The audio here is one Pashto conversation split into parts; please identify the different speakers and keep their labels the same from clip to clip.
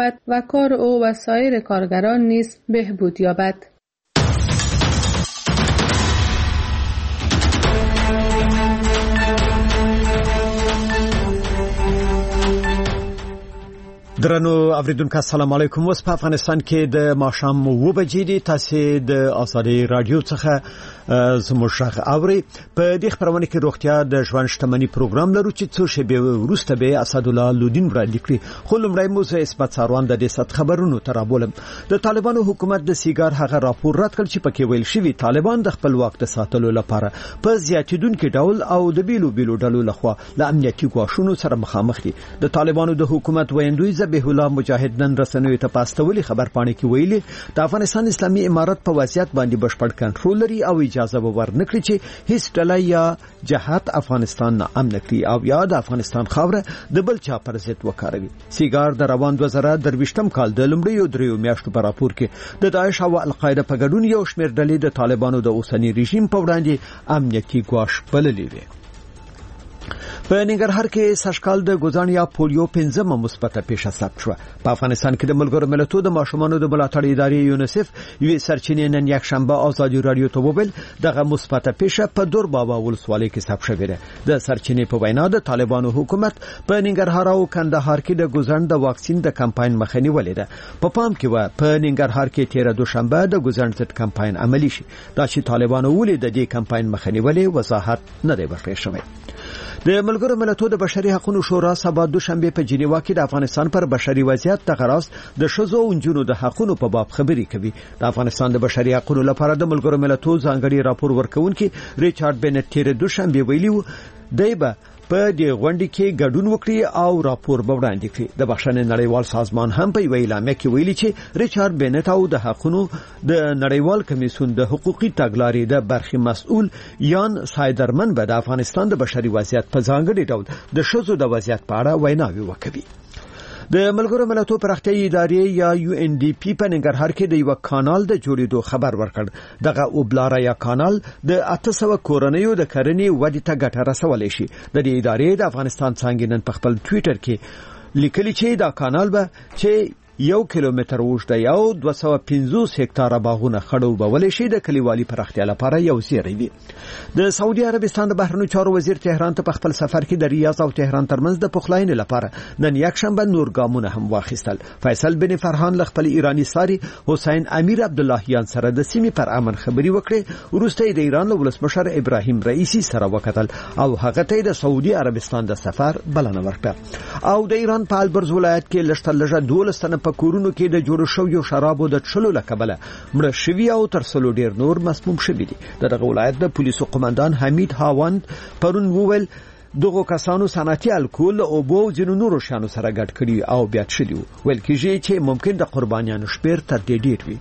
Speaker 1: شود و کار او و سایر کارگران نیز بهبود یابد.
Speaker 2: درنو اوریدونکو السلام علیکم. اوس په افغانستان کې د ماښام 2 بجې دي. تاسو د آزادۍ رادیو څخه زموږ غږ اورئ. په دې خبرونه کې روغتیا د ژوند شتمنۍ پروګرام لرو چې څو شېبې وروسته به اسد الله لودین وړاندې کړي. خو لومړی موږ اسمت ساروان د دې ست خبرونو ترابولم. د طالبانو حکومت د سیګار هغه راپور رد کړ چې پکې ویل شوی طالبان د خپل واک د ساتلو لپاره په زیاتیدونکو ډول او د بیلو ډلو لخوا له امنیتي ګواښونو سره مخامخ دي. د طالبانو د حکومت ویندوی به الله مجاهد نن رسنوي ته پاستولي خبر پاڼې کې ویلي د افغانستان اسلامي امارت په وضعیت باندې بشپړ کنټرول لري او اجازه ورنکړي چې هیڅ ډله یا جهات افغانستان نه امن کړي او یا د افغانستان خاوره د بل چا پر ضد وکاروي. سیګار د روان 2023م کال د لومړیو 3 میاشتو په راپور کې د داعش او القاعده په ګډون یو شمېر ډلې د طالبانو د اوسنی رژیم په وړاندې امنیتي ګواښ بللې وي. په ننګرهار کې سږکال د ګوزان یا پولیو 15مه مثبته پیښه ثبت شوه. په افغانستان کې د ملګرو ملتونو د ماشومانو د ملاتړ ادارې یونیسف یوې سرچینې نن یک شنبه آزادي رادیو ته وویل دغه مثبته پیښه په دور بابا ولسوالۍ کې ثبت شوې ده. د سرچینې په وینا د طالبانو حکومت په ننګرهار او کندهار کې د ګوزان د واکسین د کمپاین مخه نیولې ده. په پام کې و په ننګرهار کې 13 دوشنبه د ګوزان ضد کمپاین عملی شي. دا چې طالبانو ولې د دې کمپاین مخه نیولې وضاحت نه دی ورکړی شوی. د ملګرو ملتونو د بشري حقوقو شورا سبا دوشنبه په جنیوا کې د افغانستان پر بشري وضعیت تغراس د شذو او نجونو د حقوقو په باب خبري کوي. د افغانستان د بشري حقوقو لپاره د ملګرو ملتونو ځانګړي راپور ورکونکي ریچارډ بنټ تیر دوشنبه ویلي دیبه په دې غونډه کې ګډون وکړي او راپور وړاندې کړي. د بخښنې نړیوال سازمان هم په ویلامه کې ویلي چې ریچارډ بنټ او د حقوقو د نړیوال کمیسیون د حقوقي تګلارې د برخې مسؤل یان سایدرمن به د افغانستان د بشري وضعیت په ځانګړي ډول د شذو د وضعیت په اړه ویناوي وکړي. د ملګرو ملتونو پراختیایي ادارې یا UNDP په ننګرهار کې د یو کانال د جوړېدو خبر ورکړ. دغه اوبلاره یا کانال د 800 کورنیو د کرنې ودې ته ګټه رسولای شي. د دې ادارې د افغانستان څنګه نن په خپل ټوئیټر کې لیکلي چې دا کانال به چې 1 کیلومتر اوږد دی او 250 هکتاره باغونه خړوبول شي د کلیوالي پراختیا لپاره یو زیری دی. د سعودي عربستان د بهرنیو چارو وزیر تهران ته په خپل سفر کې د ریاض او تهران ترمنځ د پخلاینې لپاره نن یک شنبه نور ګامونه هم واخیستل. فیصل بن فرحان له خپل ایرانی ساري حسین امیر عبد اللهیان سره د سیمې پر امن خبري وکړي. وروسته د ایران له ولسمشر ابراهیم رئیسی سره وکتل او هغه ته د سعودي عربستان د سفر بلنه ورکړه. او د ایران په البرز ولایت کې لږه 12 تنه په کورونو کې د جوړ شویو شرابو د څښلو لکبله مړه شوی او تر څلو ډیر نور مسموم شوی دي. دغه ولایت د پولیسو قومندان حمید هاوند پرون وویل دغه کسانو صنعتي الکول او بو ځینو نورو شانو سره ګډ کړي او بیا تشلی ویل کېږي چې ممکن د قربانیانو شمیر تر دې ډیر وي.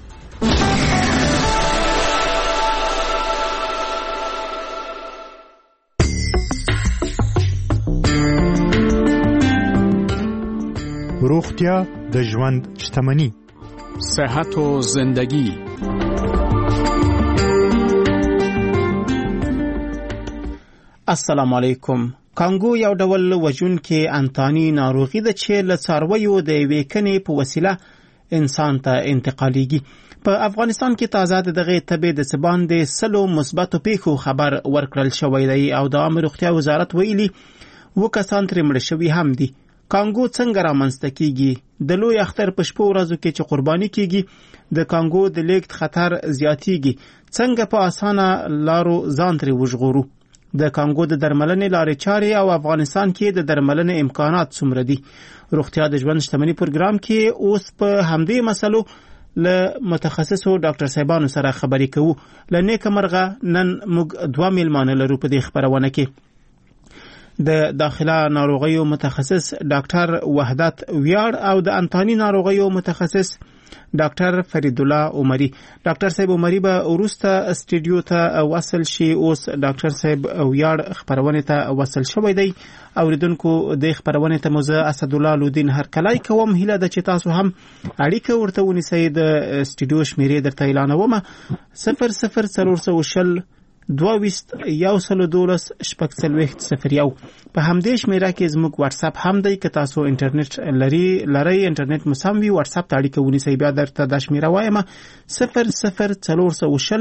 Speaker 3: روغتیا د ژوند شتمنی.
Speaker 4: صحت و زندگی.
Speaker 5: السلام علیکم. کانګو یو ډول وژونکې انتاني ناروغي ده چې له څارویو د یوې کنې په وسیله انسان ته انتقالیږي. په افغانستان کې تازه دغه تبې د سبان د 100 مثبتو پیښو خبر ورکړل شوی دی او د عامه روغتیا وزارت ویلي 2 کسان ترې مړه شوي هم دي. کانګو څنګه رامنځته کیږي؟ د لوی اختر په شپو ورځو کې چې قرباني کیږي د کانګو د لیږد خطر زیاتیږي. څنګه په اسانه لارو ځان ترې وژغورو؟ د کانګو د درملنې لارې چارې او افغانستان کې د درملنې امکانات څومره دي؟ روغتیا د ژوند شتمنۍ پروګرام کې اوس په همدې مسلو له متخصصو ډاکټر صاحبانو سره خبرې کوو. له نیکه مرغه نن موږ 2 میلمانه لرو په دې خبرونه کې. د داخله ناروغیو متخصص ډاکټر وحدت ویاړ او د انتاني ناروغیو متخصص ډاکټر فرید الله عمری. ډاکټر صاحب عمری به ورسته استډیو ته وصل شي. اوس ډاکټر صاحب ویاړ خبرونه ته وصل شوی دی. اوریدونکو د خبرونه ته موزه اسد الله لودین هر کلای کوم هیله د چې تاسو هم اړیکه ورته ونیسئ. د استډیو شمیرې درته اعلانوم 00400 2212 په همدې شمیره کې زموږ واتس اپ هم دی که تاسو انټرنیټ لري انټرنیټ مسام وي واتس اپ ته اړیکه ونیسئ. بیا درته د شمیره وایم 00400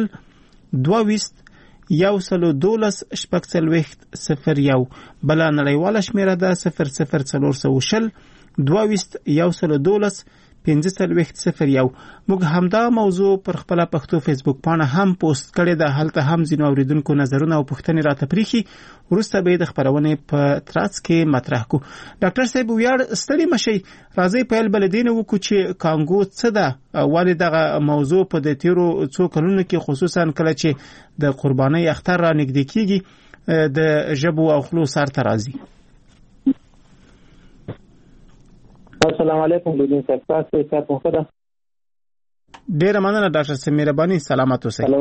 Speaker 5: 2212 بل نړیواله شمیره ده 00400 2212 1501. موږ همدا موضوع پر خپل پښتو فیسبوک پاڼه هم پوسټ کړې ده. هلته هم ځینو اوریدونکو نظرونه او پوښتنې راته پریخي. وروسته به د خبرونې په ترڅ کې مطرح کو. ډاکټر صاحب ویاړ ستړي مشي راځي په بلدین وکړو چې کانګو څه ده ولې دغه موضوع په د تیرو څو کلونو کې خصوصا کله چې د قرباني اختر را نږدې کیږي د ژبو او خلو سر ته راځي.
Speaker 6: السلام علیکم لودین صاحب تاسو ته خدا
Speaker 5: ډیر مننه ډاکټر صاحب مهرباني سلامت اوسئ.
Speaker 6: هلو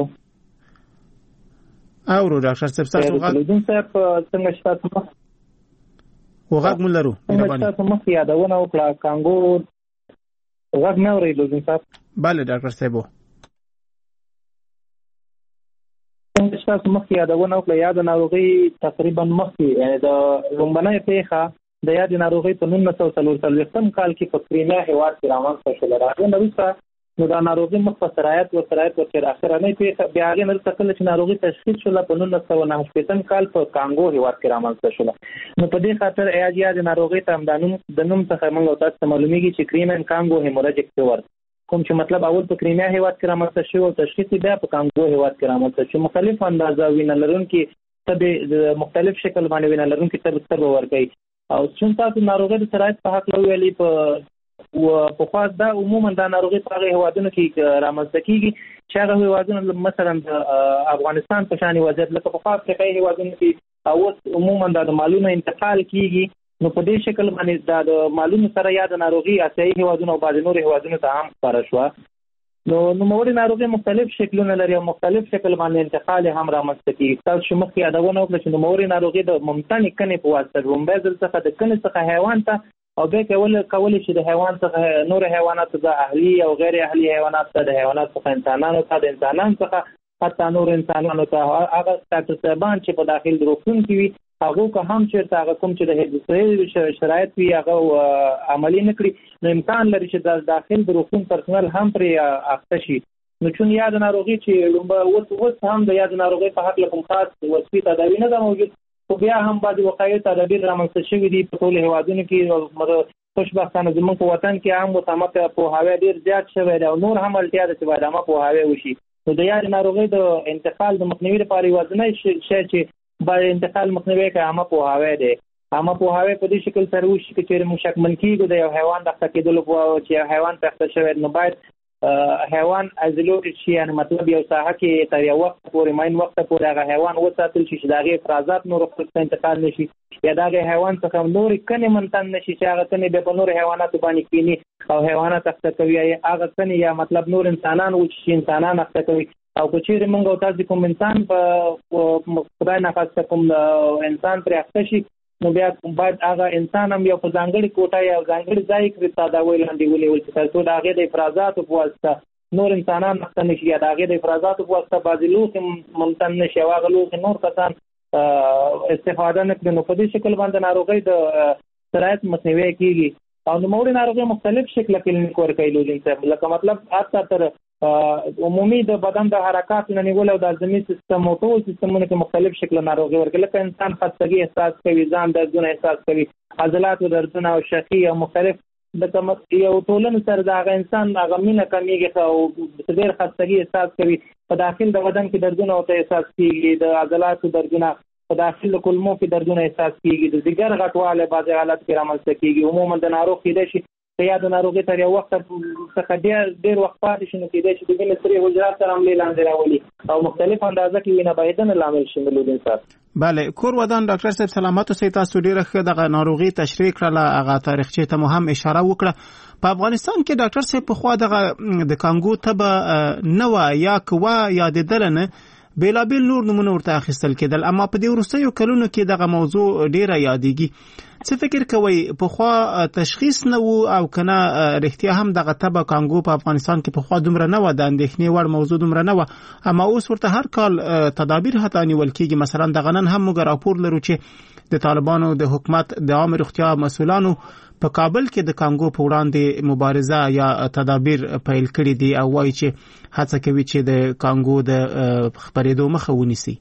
Speaker 5: اورو ډاکټر صاحب تاسو غږ
Speaker 6: لودین صاحب څنګه تاسو
Speaker 5: وغږ مولرو مهرباني
Speaker 6: تاسو مخ یادونه وکړه کانګو غږ نه اوري لودین صاحب.
Speaker 5: bale ډاکټر صاحب
Speaker 6: څنګه تاسو مخ یادونه وکړه یاد ناروغي تقریبا مخ یعنی د لومبنۍ پیخه د یاد ناروغي په 1940 کال کې په کریمیا هیواد کې رامنځته شول. راغله نو نو دا ناروغي مخ په سرایت او تر اخره نه پیښه بیا هغه نن څه چې ناروغي تشخیص شول په 1989 کال په کانګو هیواد کې رامنځته شول. نو په دې خاطر یاد ناروغي ته د نوم څخه موږ تاسو معلومیږي چې کریمن کانګو هیموراجیک فیور کوم چې مطلب اول په کریمیا هیواد کې رامنځته شو او تشخیص بیا په کانګو هیواد کې رامنځته شو. مختلف اندازه وینه لرونکي تبه مختلف شکل باندې وینه لرونکي تبه ورکړي او څنګه تاسو ناروغي د سرایت په حق لویلې په خاص دا عموما دا ناروغي په هغه هوادونو کې رامنځته کیږي چې هغه هوادونو مثلا د افغانستان په شان وضعیت لکه په خاص کې هوادونو کې او عموما دا د مالونو انتقال کیږي. نو په دې شکل باندې دا د مالونو سره یاد ناروغي اساسي هوادونو او بعض نور هوادونو ته هم خبره شو. نو نوموړي ناروغي مختلف شکلونه لري او مختلف شکل باندې انتقال هم رامنځته کیږي. تاسو مخکې یادونه وکړه چې نوموړي ناروغي د ممتنع کنې په واسطه رومبازل څخه د کنې څخه حیوان ته او به کول چې د حیوان څخه نور حیوانات د اهلي او غیر اهلي حیوانات ته د حیوانات څخه انسانانو ته د انسانانو څخه حتی نور انسانانو ته هغه تاسبان چې په داخل دروغون کې وي هغه که هم چې هغه کوم چې د شرایط وي هغه عملی نکړي نو امکان لري چې د داخل دروغون پرسنل هم پر اخته شي. نو چون یاد ناروغي چې اوس هم د یاد ناروغي په حق کوم خاص وصفي تداوی نه موجود خو بیا هم بعض وقایع تدابیر رامنځته شوي دي په ټول هیوادونو کې. خوشبختانه زموږ په وطن کې عام متمت پوهاوی ډیر زیات شوی دی او نور هم اړتیا ده چې باید عامه پوهاوی وشي. نو د یاد ناروغي د انتقال د مخنیوي لپاره یوازینی شی چې باید انتقال مخنیوي کوي عامه پوهاوی دی. عامه پوهاوی په دې شکل سره وشي چې موږ شکمن کیږو د یو حیوان د اخته کېدلو په چې حیوان ته اخته شوی نو باید حیوان ازلوټ شي یعنی مطلب یو ساحه کې تر یو وخت پورې ماین وخت پورې هغه حیوان وساتل شي چې داغه افرازات نور خپل انتقال نشي یا داغه حیوان څخه نور کني منتن نشي چې هغه کني به نور حیوانات باندې کینی او حیوانات اخته کوي هغه کني یا مطلب نور انسانان و چې انسانان اخته کوي او کو چې موږ او تاسو کوم انسان په خدای نه خاصه کوم انسان پر اخته شي نو بیا باید هغه انسان هم یو په ځانګړي کوټه یا ځانګړي ځای کې تداوی لاندې ولې چې تاسو د هغه د افرازات په واسطه نور انسانان مخته نشي یا د هغه د افرازات په واسطه بعضی لوخ ممتن نشي هغه لوخ نور کسان استفاده نه کوي. نو په دې شکل باندې ناروغي د سرایت مخنیوي کیږي او نو موري ناروغي مختلف شکل کلینیک ورکوي لکه مطلب اته تر عمومي د بدن د حرکات نه نیول او د هضمي سیستم او ټول سیستمونو کې مختلف شکل ناروغي ورکوي لکه انسان خستګي احساس کوي ځان دردونه احساس کوي عضلات دردونه او شخي او مختلف د یو ټولن سره د هغه انسان هغه مینه کمیږي او ډېر خستګي احساس کوي په داخل د بدن کې دردونه او احساس کیږي د عضلات دردونه په داخل د کولمو کې دردونه احساس کیږي د ځګر غټواله بعض حالات کې رامنځته کیږي عموما د ناروغ کېدای شي یا د ناروغي تر یو وخت څخه ډېر وخت پاتې شي نو کېدای شي د وینې سری حجرات سره عملي لاندې راولي او مختلف اندازه کې وینه بهیدنه لامل شي ملودین صاحب.
Speaker 5: بله کور ودان ډاکټر صاحب سلامات اوسئ. تاسو ډیره ښه دغه ناروغي تشریح کړله هغه تاریخچې ته مو هم اشاره وکړه. په افغانستان کې ډاکټر صاحب په خوا دغه د کانګو تبه نه و یا کوه یادېدل نه بیلابیل نور نمونه ورته اخیستل کېدل. اما په دې وروستیو کلونو کې دغه موضوع ډیره یادېږي. څه فکر کوئ پخوا تشخیص نه و او کنه رښتیا هم دغه تبه کانګو په افغانستان کې پخوا دومره نه و، د اندېښنې وړ موضوع دومره نه و، اما اوس ورته هر کال تدابیر حتی نیول کېږي؟ مثلا دغه نن هم موږ راپور لرو چې د طالبانو د حکومت د عامه روغتیا مسؤلانو په کابل کې د کانګو په وړاندې مبارزه یا تدابیر پیل کړي دي او وایي چې هڅه کوي چې د کانګو د خپرېدو مخه ونیسي.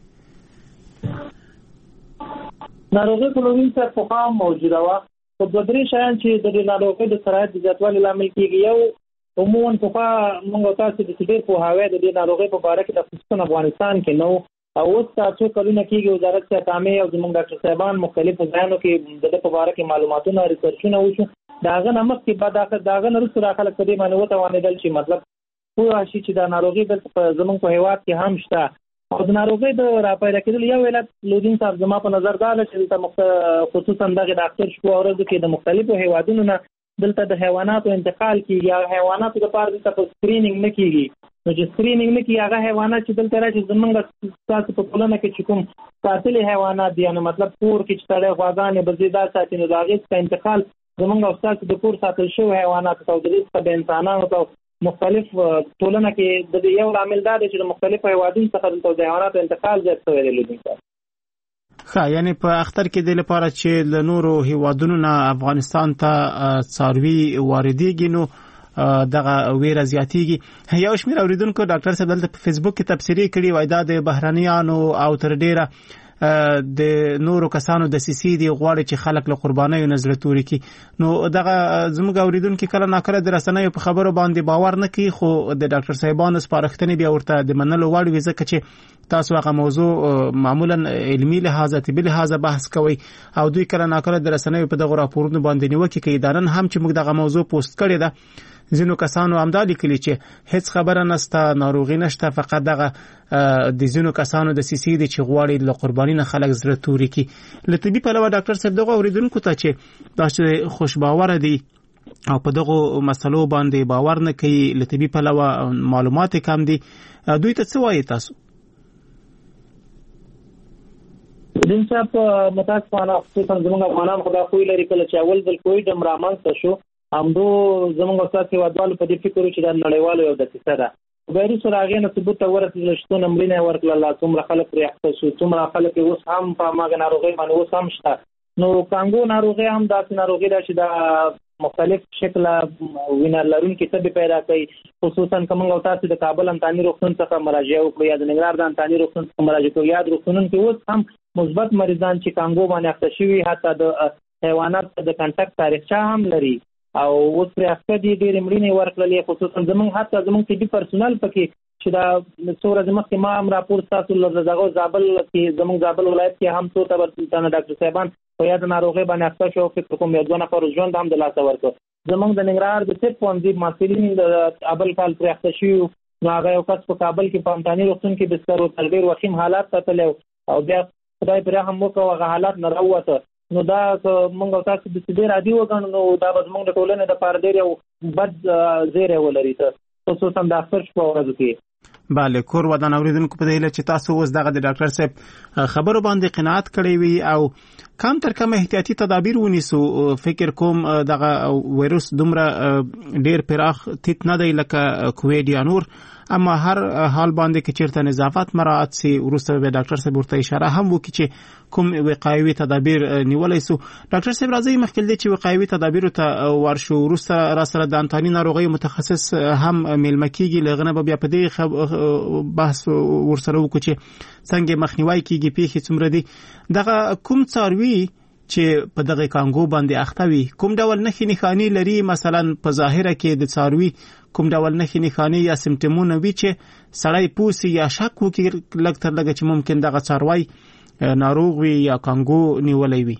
Speaker 6: ناروغي په لومړي سر په خام موجوده وه. په دوه درې شیان چې د ناروغۍ د سرایت د زیاتوالي لامل کېږي. یو عموما پخوا موږ تاسو د ډېر پوهاوی د دې ناروغۍ په باره کې د خصوصا افغانستان کې نو او اوس تاسو کلونه کېږي وزارت صحت عامه او زموږ ډاکټر صاحبان مختلفو ځایونو کې د دې په باره کې معلوماتونه ریسرچونه وشو. دا هغه نه مخکې بعد دا هغه نه وروسته دا خلک په دې باندې وتوانېدل چې مطلب پوه شي چې دا ناروغي دلته زموږ په هېواد کې هم شته. او د ناروغۍ د راپیدا کېدل یو علت لودین صاحب زما په نظر دا ده چې دلته خصوصا دغه ډاکټر شپو ورځو کې د مختلفو هیوادونو نه دلته د حیواناتو انتقال کېږي. یا حیواناتو لپاره دلته سکرینینګ نه کېږي. نو چې سکرینینګ نه کېږي هغه حیوانات چې دلته راشي زمونږ ستاسو په ټولنه کې چې کوم ساتلي حیوانات دي، یعنې مطلب کور کې چې سړی غواګانې بزېدار ساتي نو د هغې څخه انتقال زمونږ او ستاسو د کور ساتل شوي حیواناتو ته او د دې څخه د انسانانو ته مختلف ټولنه کې د یو عامل دا دی چې د مختلفو هیوادونو څخه د حیواناتو انتقال زیات شوی دی.
Speaker 5: ښه، یعنې په اختر کې د لپاره چې له نورو هیوادونو نه افغانستان ته څاروي واردېږي نو دغه ویره زیاتېږي. یو شمېر اوریدونکو ډاکټر صاحب دلته په فیسبوک کې تبصرې کړي وای دا د بهرنیانو او تر ډیره د نورو کسانو د سیسي دی غواړي چې خلک له قربانیو نظر توري کی. نو دغه زموږ اوریدونکو کله ناکله د رسنیو په خبرو باندې باور نه کوي، خو د ډاکټر صاحبانو سپارښتنې بیا ورته د منلو وړ وي ځکه چې تاسو هغه موضوع معمولا علمي لحاظ طبي لحاظ بحث کوي او دوی کله ناکله د رسنیو په دغه راپورونو باندې نیوکه کوي. دا نن هم چې موږ دغه موضوع پوسټ کړی ده ځینو کسانو همدا لیکلي چې هیڅ خبره نشته، ناروغي نشته، فقط دغه د ځینو کسانو د سیسي دي چې غواړي له قرباني نه خلک زړه توري کی. له طبي پلوه ډاکټر صاحب دغه اوریدونکو ته چې دا چې خوشباور دي او په دغه مسلو باندې باور نه کوي، له طبي پلوه معلومات کم دي، دوی ته څه وایي تاسو؟
Speaker 6: دین صاحب متاسفانه خصوصا زموږ افغانان خدا خوی لري کله چې اول ځل کووډ هم رامنځته شو همدو زموږ استاد هیوادوالو په دې فکر چې دا نړیوالو یو دسیسه ده. وایروس راغی نو ثبوت ته ورسېدل چې څونه مړینه ورکړله، څومره خلک پرې اخته شو، څومره خلک اوس هم په هماغه ناروغۍ باندې اوس هم شته. نو کانګو ناروغي هم داسې ناروغي ده چې دا مختلف شکله وینه لرونکي تبې پیدا کوي. خصوصا که موږ او تاسو د کابل انتاني روغتون څخه مراجعه وکړو یا د ننګرهار د انتاني روغتون څخه مراجعه کوو، یا د روغتونونو کې اوس هم مثبت مریضان چې کانګو باندې اخته شوي حتی د حیوانات د کنټاکټ تاریخچه هم لري او اوس پرې اخته دي، ډېرې مړینې ورکړلې. خصوصا زموږ طبي پرسونل پکې چې دا څو ورځې مخکې ما هم راپور ستاسو دغه زابل کې زموږ زابل ولایت کې هم څو تنه ډاکټر صاحبان په یاد ناروغۍ باندې اخته شو، فکر کوم یو دوه نفر ژوند هم د لاسه ورکړ. زموږ د ننګرهار د طب پوهنځي محصلین د اول کال پرې اخته شوي نو هغه یو کس په کابل کې په انتاني روغتون کې بستر و، ډېر وخیم حالات کتلی او بیا خدای پرې هم وکړو هغه حالات نه راووته. نو دا موږ او تاسو د ډېر عادي وګڼو نو دا به زموږ د ټولنې دپاره ډېر یو بد زیری ولري خصوصا د اختر شپه ورځو کې.
Speaker 5: بله، کور ودان اوریدونکو په دې هیله چې تاسو اوس دغه د ډاکټر صاحب خبرو باندې قناعت کړی وي او کم تر کم احتیاطي تدابیر ونیسو. فکر کوم دغه وایروس دومره ډیر پراخ تیت نه دی لکه کووید یا نور، اما هر حال باندې کې چیرته نظافت مراعات سي ورسته به ډاکټر صاحب ورته اشاره هم وکړي چې کوم وقایوي تدابیر نیولای سو. ډاکټر صاحب راځي مخکې دې چې وقایوي تدابیر ته ورشو ورسته را سره د انتاني ناروغي متخصص هم ملمه کیږي، لغنه به بیا په دې بحث ورسره وکړي چې څنګه مخنیوي کیږي پیښې څومره دي. دغه کوم څاروي چې په دغه کانګو باندې اخته وي کوم ډول نښې نښانې لري، مثلا په ظاهره کې د څاروي کوم ډول نښې نښانې یا سمټمونه وي چې سړی پوسي یا شک وکړي لږ تر لږه چې ممکن دغه څاروی ناروغ وي یا کانګو نیولی وي؟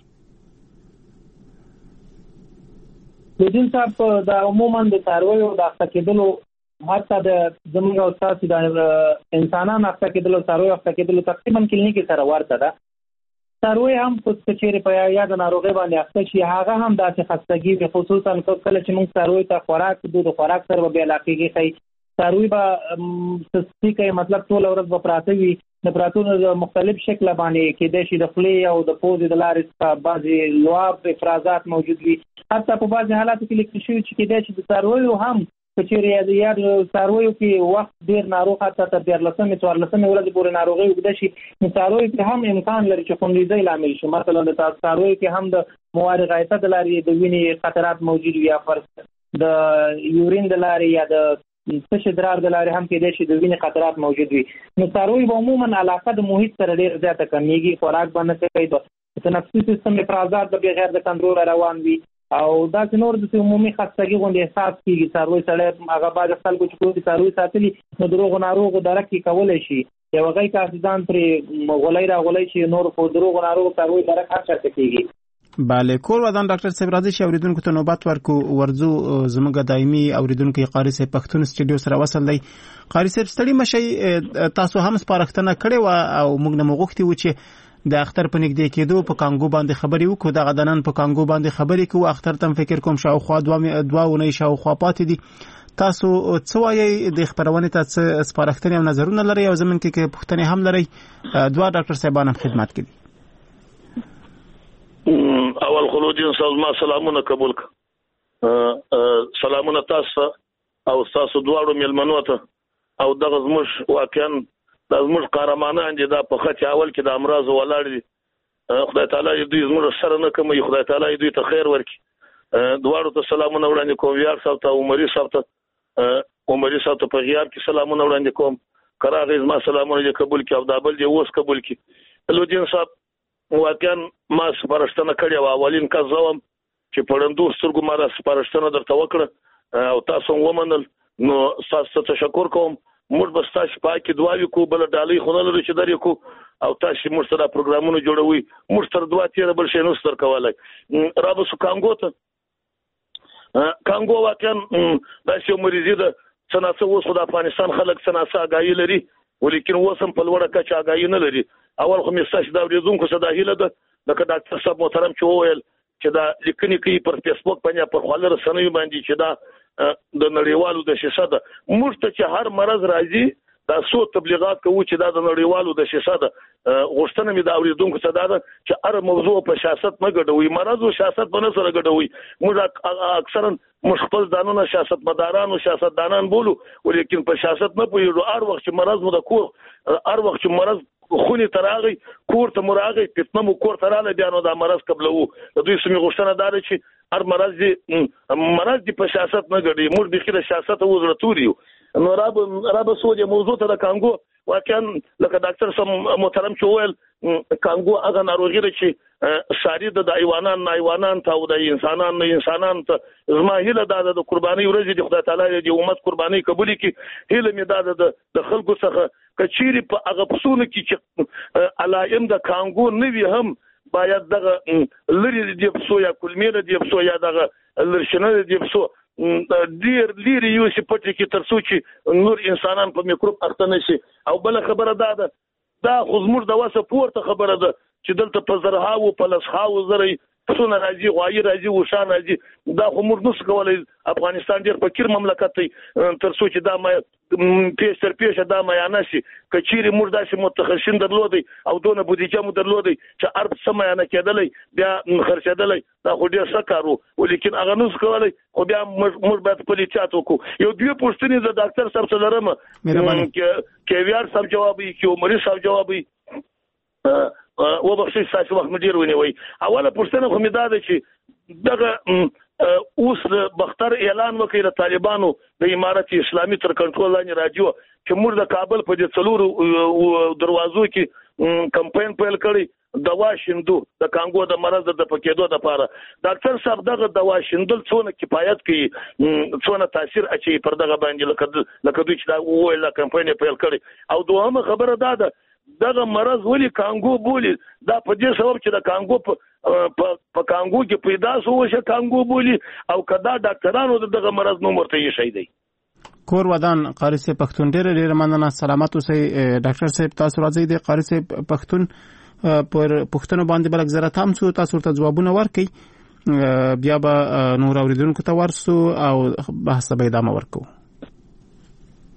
Speaker 6: د دین صاحب دا عموما د څارویو د اخته کېدلو حتی د زموږ او تاسو د انسانانو اخته کېدلو څارویو اخته کېدلو تقریبا کلینیکي سره ورته ده. څاروی هم په چیرې په یا د ناروغۍ باندې اخته شي هغه هم داسې خستګي وي، خصوصا کله چې موږ څارویو ته خوراک د خوراک سره به علاقېږي ښایي څاروي به سستی کوي، مطلب ټول ورځ به پراته وي. د پراتونو د مختلف شکل باندې کېدای شي د خولې او د پوزې د لارې څخه بعضې لعاب افرازات موجود وي. حتی په بعضې حالاتو کې لیکل شوي چې کېدای شي د څارویو هم که چېرې یا د څارویو کې وخت ډېر ناروغ حتی تر 14 ورځې پورې ناروغۍ اوږده شي، نو څارویو کې هم امکان لري چې خونریزۍ لامل شي. مثلا د څارویو کې هم د موارد غایطه د لارې د وینې خطرات موجود وي، یا فرض د یورین د لارې یا د تش ادرار د لارې هم کېدای شي د وینې خطرات موجود وي. نو څاروي به عموما علاقه د محیط سره ډېر زیاته کمیږي، خوراک به نه کوي، د تنفسي سیستم افرازات به بغیر د کنټرول روان وي، او داسې نور د عمومي خستګي غوندې احساس کېږي. څاروي سړی هغه بعضې خلکو چې کوم څاروي ساتلي نو د روغو ناروغو درک یې کولی شي، یو هغه کارځان پرې غولی راغولی شي، نور خو د روغو ناروغو څاروي درک هر چېرته کېږي.
Speaker 5: بله، کور ودان ډاکټر صاحب راځي چې اوریدونکو ته نوبت ورکو. ورځو زموږ دایمي اوریدونکو قاری صاحب پښتون سټوډیو سره وصل دی. قاری صاحب ستړي مشي، تاسو هم سپارښتنه کړې و او موږ نه مغوښتي و چې د اختر په نږدې کېدو په کانګو باندې خبرې وکړو. دغه د نن په کانګو باندې خبرې کوو. اختر ته فکر کوم شاوخوا 2 اونۍ شاوخوا پاتې دي. تاسو څه وایي د خبرونې ته څه سپارښتنې او نظرونه لري او زمون کې پوښتنې هم لري؟ دوه ډاکټر صاحبان هم خدمت کوي.
Speaker 7: اول خلودین سلام سلامونه قبول ک سلامونه تاسو او تاسو دواړو ملمنو ته او دغه زموږ واقعا د زموږ قهرمانان دي دا په خط اول کې د امراض ولاړ دي. خدای تعالی دوی زموږ سره نه کوي، خدای تعالی دوی ته خیر ورکړي. دواړو ته سلامونه وړاندې کوم، یار صاحب ته عمري صاحب ته په غیاب کې سلامونه وړاندې کوم. کراغه ما سلامونه قبول کړي او دا بل دی اوس قبول کړي. لودین صاحب واقعا ما سپارښتنه کړې و، اولین کس زوم چې پړندو سترګو ما سپارښتنه درته وکړه او تاسو ومنل، نو تاسو ته تشکر کوم. موږ به تاسو پاکي دعاوې کوو، بل ډالۍ خو نه لرو چې درې کو او تاسو موږ سره پروګرامونه جوړوي. موږ تر 2-3 بل شي نو ستر کولای. رابسو کانګو ته کانګو واقعا دا چې مریضي ده څنګه اوس خو د افغانستان خلک څنګه آگاهي لري، ولیکن اوس هم په لوړه کچه آگاهي نه لري. اول خو میساج دا ورېدونکو څه د هیله ده لکه ډاکټر صاحب محترم چې وویل چې دا لیکنې کوي پر فیسبوک باندې پر خپل رسنیو باندې چې دا د نړیوالو د شیشه ده. موږ ته چې هر مرض راځي دا څو تبلیغات کوو چې دا د نړیوالو د شیشه ده. غوښتنه مې دا ورېدونکو څه ده چې هر موضوع په سیاست نه ګډوي، مرض او سیاست په نه سره ګډوي. موږ اکثرا موږ خپل ځانونه سیاستمداران او سیاستدانان بولو، ولیکن په سیاست نه پوهېږو. هر وخت چې مرض مو د کور، هر وخت چې مرض خونی تراغی کور ته مراغی فتنه مو کور تراله بیا نو دا مرض قبلو. د دوی سمې غوښتنه دا ده چې هر مرض دی په سیاست نه ګډي. موږ د خپل سیاست وزره توريو. نو راب سوجه موضوع ته د کانګو واقعا لکه ډاکټر سم محترم چې وویل کانګو هغه ناروغي ده چې ساری د حیوانان ته او د انسانان ته زما هیله دا د قرباني ورځ د خدای تعالی د امت قرباني قبول کړي. هیله مې دا د خلکو څخه کچيري په هغه پسونه کې چې علائم د کانګو نه وي هم باید دغه لری د پسو یا کلمې د پسو یا دغه لرشنه د پسو ډیر لري یو چې پټ کې ترڅو چې نور انسانان په میکروب اخته نشي. او بل خبره دا خو زموږ د واسه پورته خبره ده چې دلته په زرهاو په لسخاو زري پسونه راځي، غوایي راځي، وشان راځي. دا خو موږ نس کولای. افغانستان ډیر فقیر مملکت دی، ترڅو چې دا پیش تر پیشه دا میانه شي. کچيري موږ داسې متخصصین درلودي او دونه بودیجه مو درلودي چې ارب سمانه کېدلې بیا خرچېدلې، دا خو ډیر ښه کارو، ولیکن هغه نس کولای. خو بیا موږ باید پلیچات وکړو. یو دوی پوښتنې د ډاکټر صاحب سره لرم کې ویار صاحب جوابي، کې عمري صاحب جوابي و بخشي تاسو وخت مدیر ونیوي. اوله پوښتنه خو مې دا ده چې دغه اوس بختر اعلان وکړ د طالبانو د امارت اسلامي تر کنټرول لاندې راځو چې موږ د کابل په دې څلورو دروازو کې کمپاین پیل کړی دوا شیندو د کانګو د مرض د پکېدو لپاره. ډاکټر صاحب دغه دوا شیندل څونه کفایت کوي، څونه تاثیر اچي پر دغه باندې لکه دوی چې دا وویل کمپاین پیل کړی. او دوهمه خبره دا ده دغه مرض ولې کانګو بولی، دا په دې سبب چې د کانګو په کانګو کې پیدا شوه کانګو بولی او کدا ډاکټرانو دغه مرض نوم ورته یې شي دی.
Speaker 5: کور ودان قاری صاحب پښتون ډېر مننه. سلامات اوسئ ډاکټر صاحب. تاسو راځي د قاری صاحب پښتون پر پښتون باندې بلک زره تام څو تاسو ته ځوابونه ورکړي، بیا به نور اوریدونکو ته ورسو او بحث به ادامه ورکو.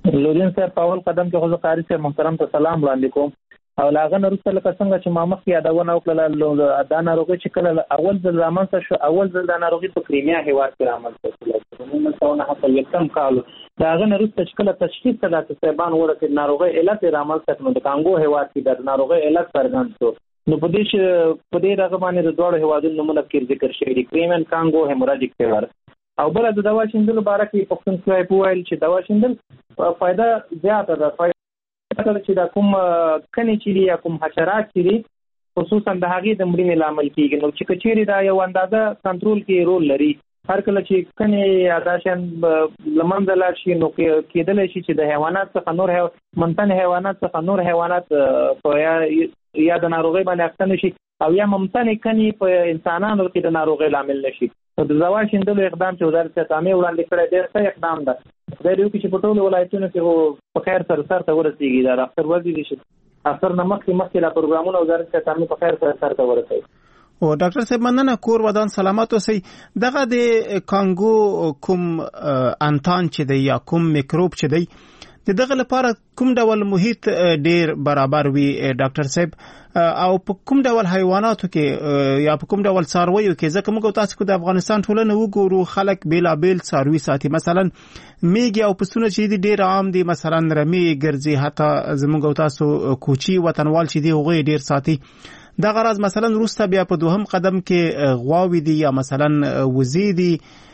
Speaker 6: لودین صاحب په اول قدم کې خو قاری صاحب محترم ته سلام وړاندې کوم او لاغه نرسته لکه څنګه چې ما مخکې یادونه وکړه دا ناروغي چې کله اول ځل رامنځته شو اول ځل دا ناروغي په کریمیا هیواد کې رامنځته شو نو حتی یکم کال دا غن نرسته چې کله تشخیص کړه چې صاحبان ورته ناروغي علت رامنځته کړه د کانګو هیواد کې د ناروغي علت څرګند شو نو په دې دغه باندې د دوه هیوادونو نمونه کې ذکر شوی دی کریمن کانګو هیموراجیک فیور او بل د دوا شیندلو باره کې پښتون کوي وویل چې دوا شیندل فائدہ زیاته ده فائدہ چې دا کوم کني چې یا کوم حشرات چې خصوصا د هغې د مړینې لامل کیږي نو چې کچېری دا یو اندازه کنټرول کې رول لري هر کله چې کني اداشن لمنځه لاړ شي نو کېدل شي چې د حیوانات څخه نور منتن حیوانات څخه نور حیوانات په یا د ناروغي باندې اخته شي او یا ممتن کني په انسانانو کې د ناروغي لامل نشي د دوا شیندلو اقدام چې وزارت تعامل وړاندې کړی ډېر ښه اقدام ده دا یو چې په ټولو ولایتونو کې په خیر سره ته ورسیږي دا اکثر وځي شي اکثر مخکې لا پروګرامونه وزارت تعامل په خیر سره ته ورسیږي
Speaker 5: او ډاکټر صاحب مننه کور ودان سلامات اوسئ دغه د کانګو کوم انتان چې دی یا کوم میکروب چې دی دغه لپاره کوم ډول محیط ډیر برابر وي ډاکټر صاحب او په کوم ډول حیواناتو کې یا په کوم ډول څارویو کې ځکه موږ تاسو کو د افغانستان ټولنه وګورو خلک بیلابیل څاروي ساتي مثلا میږي او پسونه چې ډیر عام دي مثلا رمي ګرځي حتی زموږ تاسو کوچی وطنوال چې دی هغه ډیر ساتي دا غرض مثلا روسته بیا په دوهم قدم کې غواوي دي یا مثلا وزې دي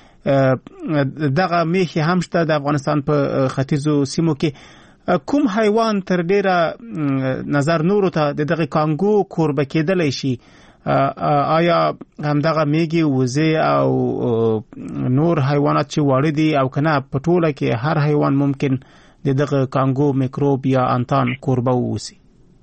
Speaker 5: دغه میخي هم شته د افغانستان په ختیځو سیمو کې کوم حیوان تر ډیره نظر نورو ته دغه کانګو کوربه کېدلی شي آیا هم دغه میږي وزې او نور حیوانات چې واړه دي او کنه په ټوله کې هر حیوان ممکن دغه کانګو میکروب یا انتان کوربه ووسی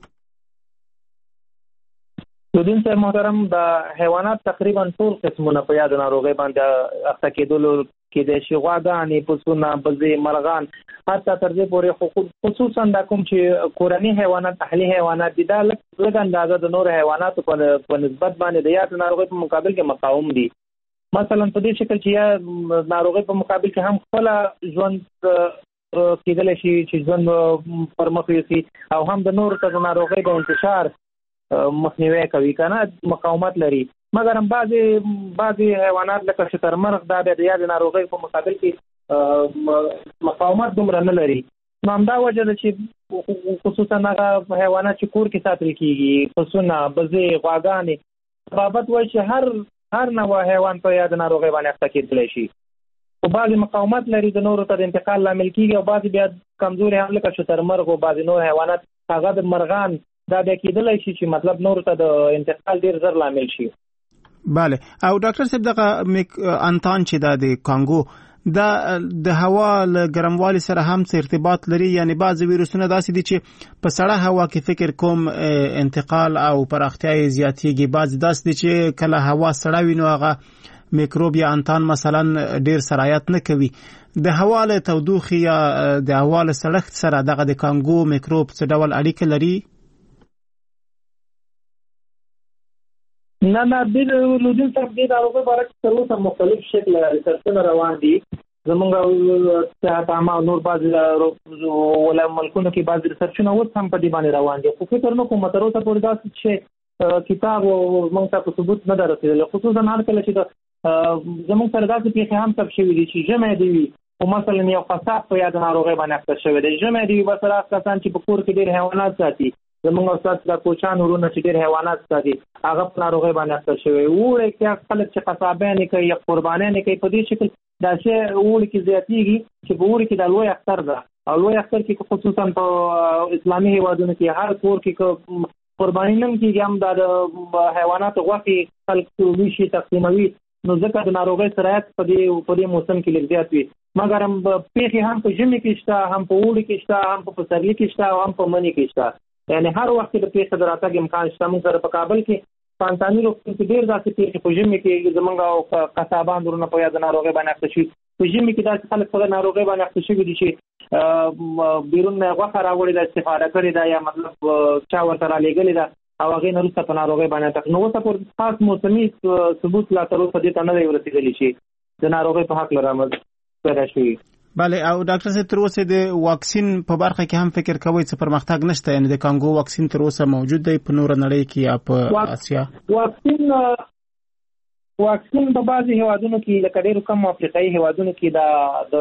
Speaker 6: لودین صاحب محترم د حیوانات تقریبا ټول قسمونه په یاد ناروغي باندې اخته کېدل کې د شغواګانې پسونه بزې مرغان حتی تر دې پورې خصوصا د کوم چې کورني حیوانات اهلي حیوانات دي دا لږ اندازه د نور حیواناتو په نسبت باندې د یاد ناروغي په مقابل کې مقاوم دي مثلا په دې شکل چې یا ناروغي په مقابل کې هم خپل ژوند کېدل شي چې ژوند پرمخ یوسي او هم د نور ته ناروغي د انتشار مخنیوي کوي کنه مقاومت لري مګر هم بعضي حیوانات لکه شترمرغ دا د یاد ناروغي په مقابل کې مقاومت دومره نه لري نو همدا وجه ده چې خصوصا هغه حیوانات چې کور کې ساتل کیږي پسونه بزې غواګانې بابت وایي چې هر نوع حیوان په یاد ناروغي باندې اخته کېدلی شي او بعضي مقاومت لري د نورو ته د انتقال لامل کیږي او بعضي بیا کمزوري هم لکه شترمرغ او بعضي نور حیوانات هغه د مرغان دا به کېدلی شي چې مطلب نور ته د انتقال ډیر زر لامل شي
Speaker 5: bale او ډاکټر صاحب دغه انتان چې دا د کانګو دا د هوا له ګرموالي سره هم ارتباط لري یعنی بعض ویروسونه داسې دي چې په سړه هوا کې فکر کوم انتقال او پراختیا زیاتېږي بعض داسې دي چې کله هوا سړه وي نو هغه میکروب یا انتان مثلا ډیر سرایت نه کوي د هوا له تودوخې یا د هوا له سړښت سره دغه د کانګو میکروب څه ډول اړیکه لري
Speaker 6: نه د لودین صاحب د ناروغي باره کې تر اوسه مختلف شکل ریسرچونه روان دي زمونږ صحت عامه نور بعض ولا ملکونو کې بعض ریسرچونه اوس هم په دې باندې روان دي خو فکر نه کوم تر اوسه پورې داسې چې کتاب موږ ته په ثبوت نه درسېدل خصوصا هر کله چې زمونږ سره داسې پیښې هم ثبت شوي دي چې ژمی دی وي او مثلا یو قصاب په یاد ناروغي باندې اخته شوی دی ژمی دی بس راځه کسان چې په کور کې ډېر حیوانات ساتي زمونږ استاد د کوچان ورونه چې ډېر حیوانات ساتي هغه په ناروغي باندې اخته شوی وړي کې خلک چې قصابان کوي یا قربانان کوي په دې شکل دا شی وړي کې زیاتېږي چې په وړي کې د لوی اختر ده او لوی اختر کې خصوصا په اسلامي هیوادونو کې هر کور کې قرباني نم کېږي هم د حیوانات غوښې خلک ویشي تقسیموي نو ځکه د ناروغۍ سرایت په دې موسم کې لږ زیات وي مګر هم پیښې هم په ژمي کې شته هم په اوړي کې شته هم په پسرلي کې شته او هم په مني کې شته یعنی هر وخت د پیښې د راتګ امکان شته موږ سره په کابل کې پانتانی روغتون کې ډېر داسې پیښې په ژمي کې زموږ او قصابان ورونه په یاد ناروغۍ باندې اخته شوي په ژمي کې داسې خلک په ناروغۍ باندې اخته شوي دي چې بیرون نه غوښه راوړې ده استفاده کړې ده یا مطلب چا ورته رالېږلې ده او هغې نه وروسته په ناروغۍ باندې اخته نو اوسه پورې خاص موسمي ثبوت لا تر اوسه دې ته نه دی ورسېدلی چې د ناروغۍ په هکله پیدا شوي
Speaker 5: بله او ډاکټر صاحب تر اوسه د واکسین په برخه کې هم فکر کوئ چې پرمختګ نشته یعنی د کانګو واکسین تر اوسه موجود دی په نور نړۍ کې یا په آسیا
Speaker 6: واکسین په بعضي هیوادونو کې لکه ډېرو کم افریقایي هیوادونو کې د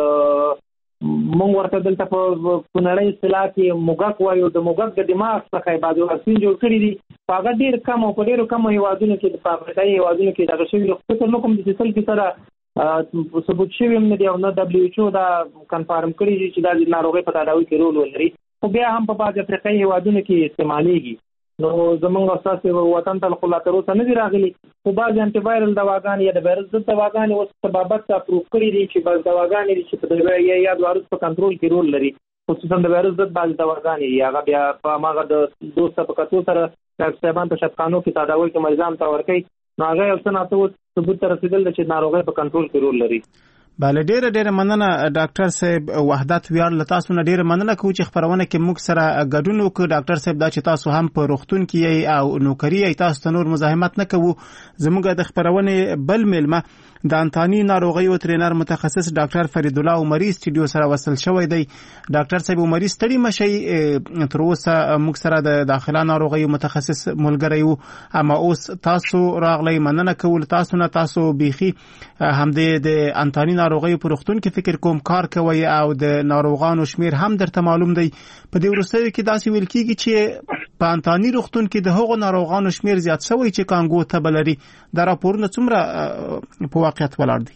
Speaker 6: موږ ورته دلته په نړۍ اصطلاح کې موږک وایو د موږک د دماغ څخه بعضي واکسین جوړ کړي دي هغه ډېر کم او په ډېرو کم هیوادونو کې په افریقایي هیوادونو کې دغه شوي فکر نه کوم چې څل کې سره ثبوت شوی هم نه دی او نه WHO دا کنفرم کړی چې دا د ناروغۍ په تداوي کې رول ولري خو بیا هم په بعض افریقایي هیوادونو کې استعمالېږي نو زمونږ استاد وطن ته خو لا تر اوسه نه دي راغلي خو بعض انټي وایرل دواګانې یا د وایرس ضد دواګانې اوس سببت اپروف کړي دي چې بعض دواګانې چې په یا د وایرس په کنټرول کې رول لري خصوصا د وایرس ضد بعض دواګانې هغه بیا په هغه د دوه طبقاتو سره تقریبا په شپانو کې تداوي کې ملزم تا ورکي نو هغه یو څه ناته ثبوت تر رسیدل چې ناروغي په کنټرول کې رول لري
Speaker 5: بله ډیره مننه ډاکټر صاحب وحدت ویار له تاسو نه ډیره مننه کوم چې خبرونه کې موږ سره ګډون وکړ ډاکټر صاحب دا چې تاسو هم په روغتون کې او نوکری تاسو ته نور مزاحمت نه کوو زموږ د خبرونه بل ملمه د انتاني ناروغیو ټرینر متخصص ډاکټر فرید الله عمری استډیو سره وصل شوی دی ډاکټر صاحب عمری ستړي مشي تر اوسه موږ سره د داخله ناروغیو متخصص ملګری وو اما اوس تاسو راغلی مننه کول تاسو نه تاسو بيخي همدې د انتاني ناروغیو په روغتون کې فکر کوم کار کوي او د ناروغانو شمیر هم درته معلوم دی په دې ورسته کې داسې ویل کیږي چې په انتاني روغتون کې د هغو ناروغانو شمیر زیات شوی چې کانګو ته بلري دا راپورونه څومره په واقعیت ولاړ دي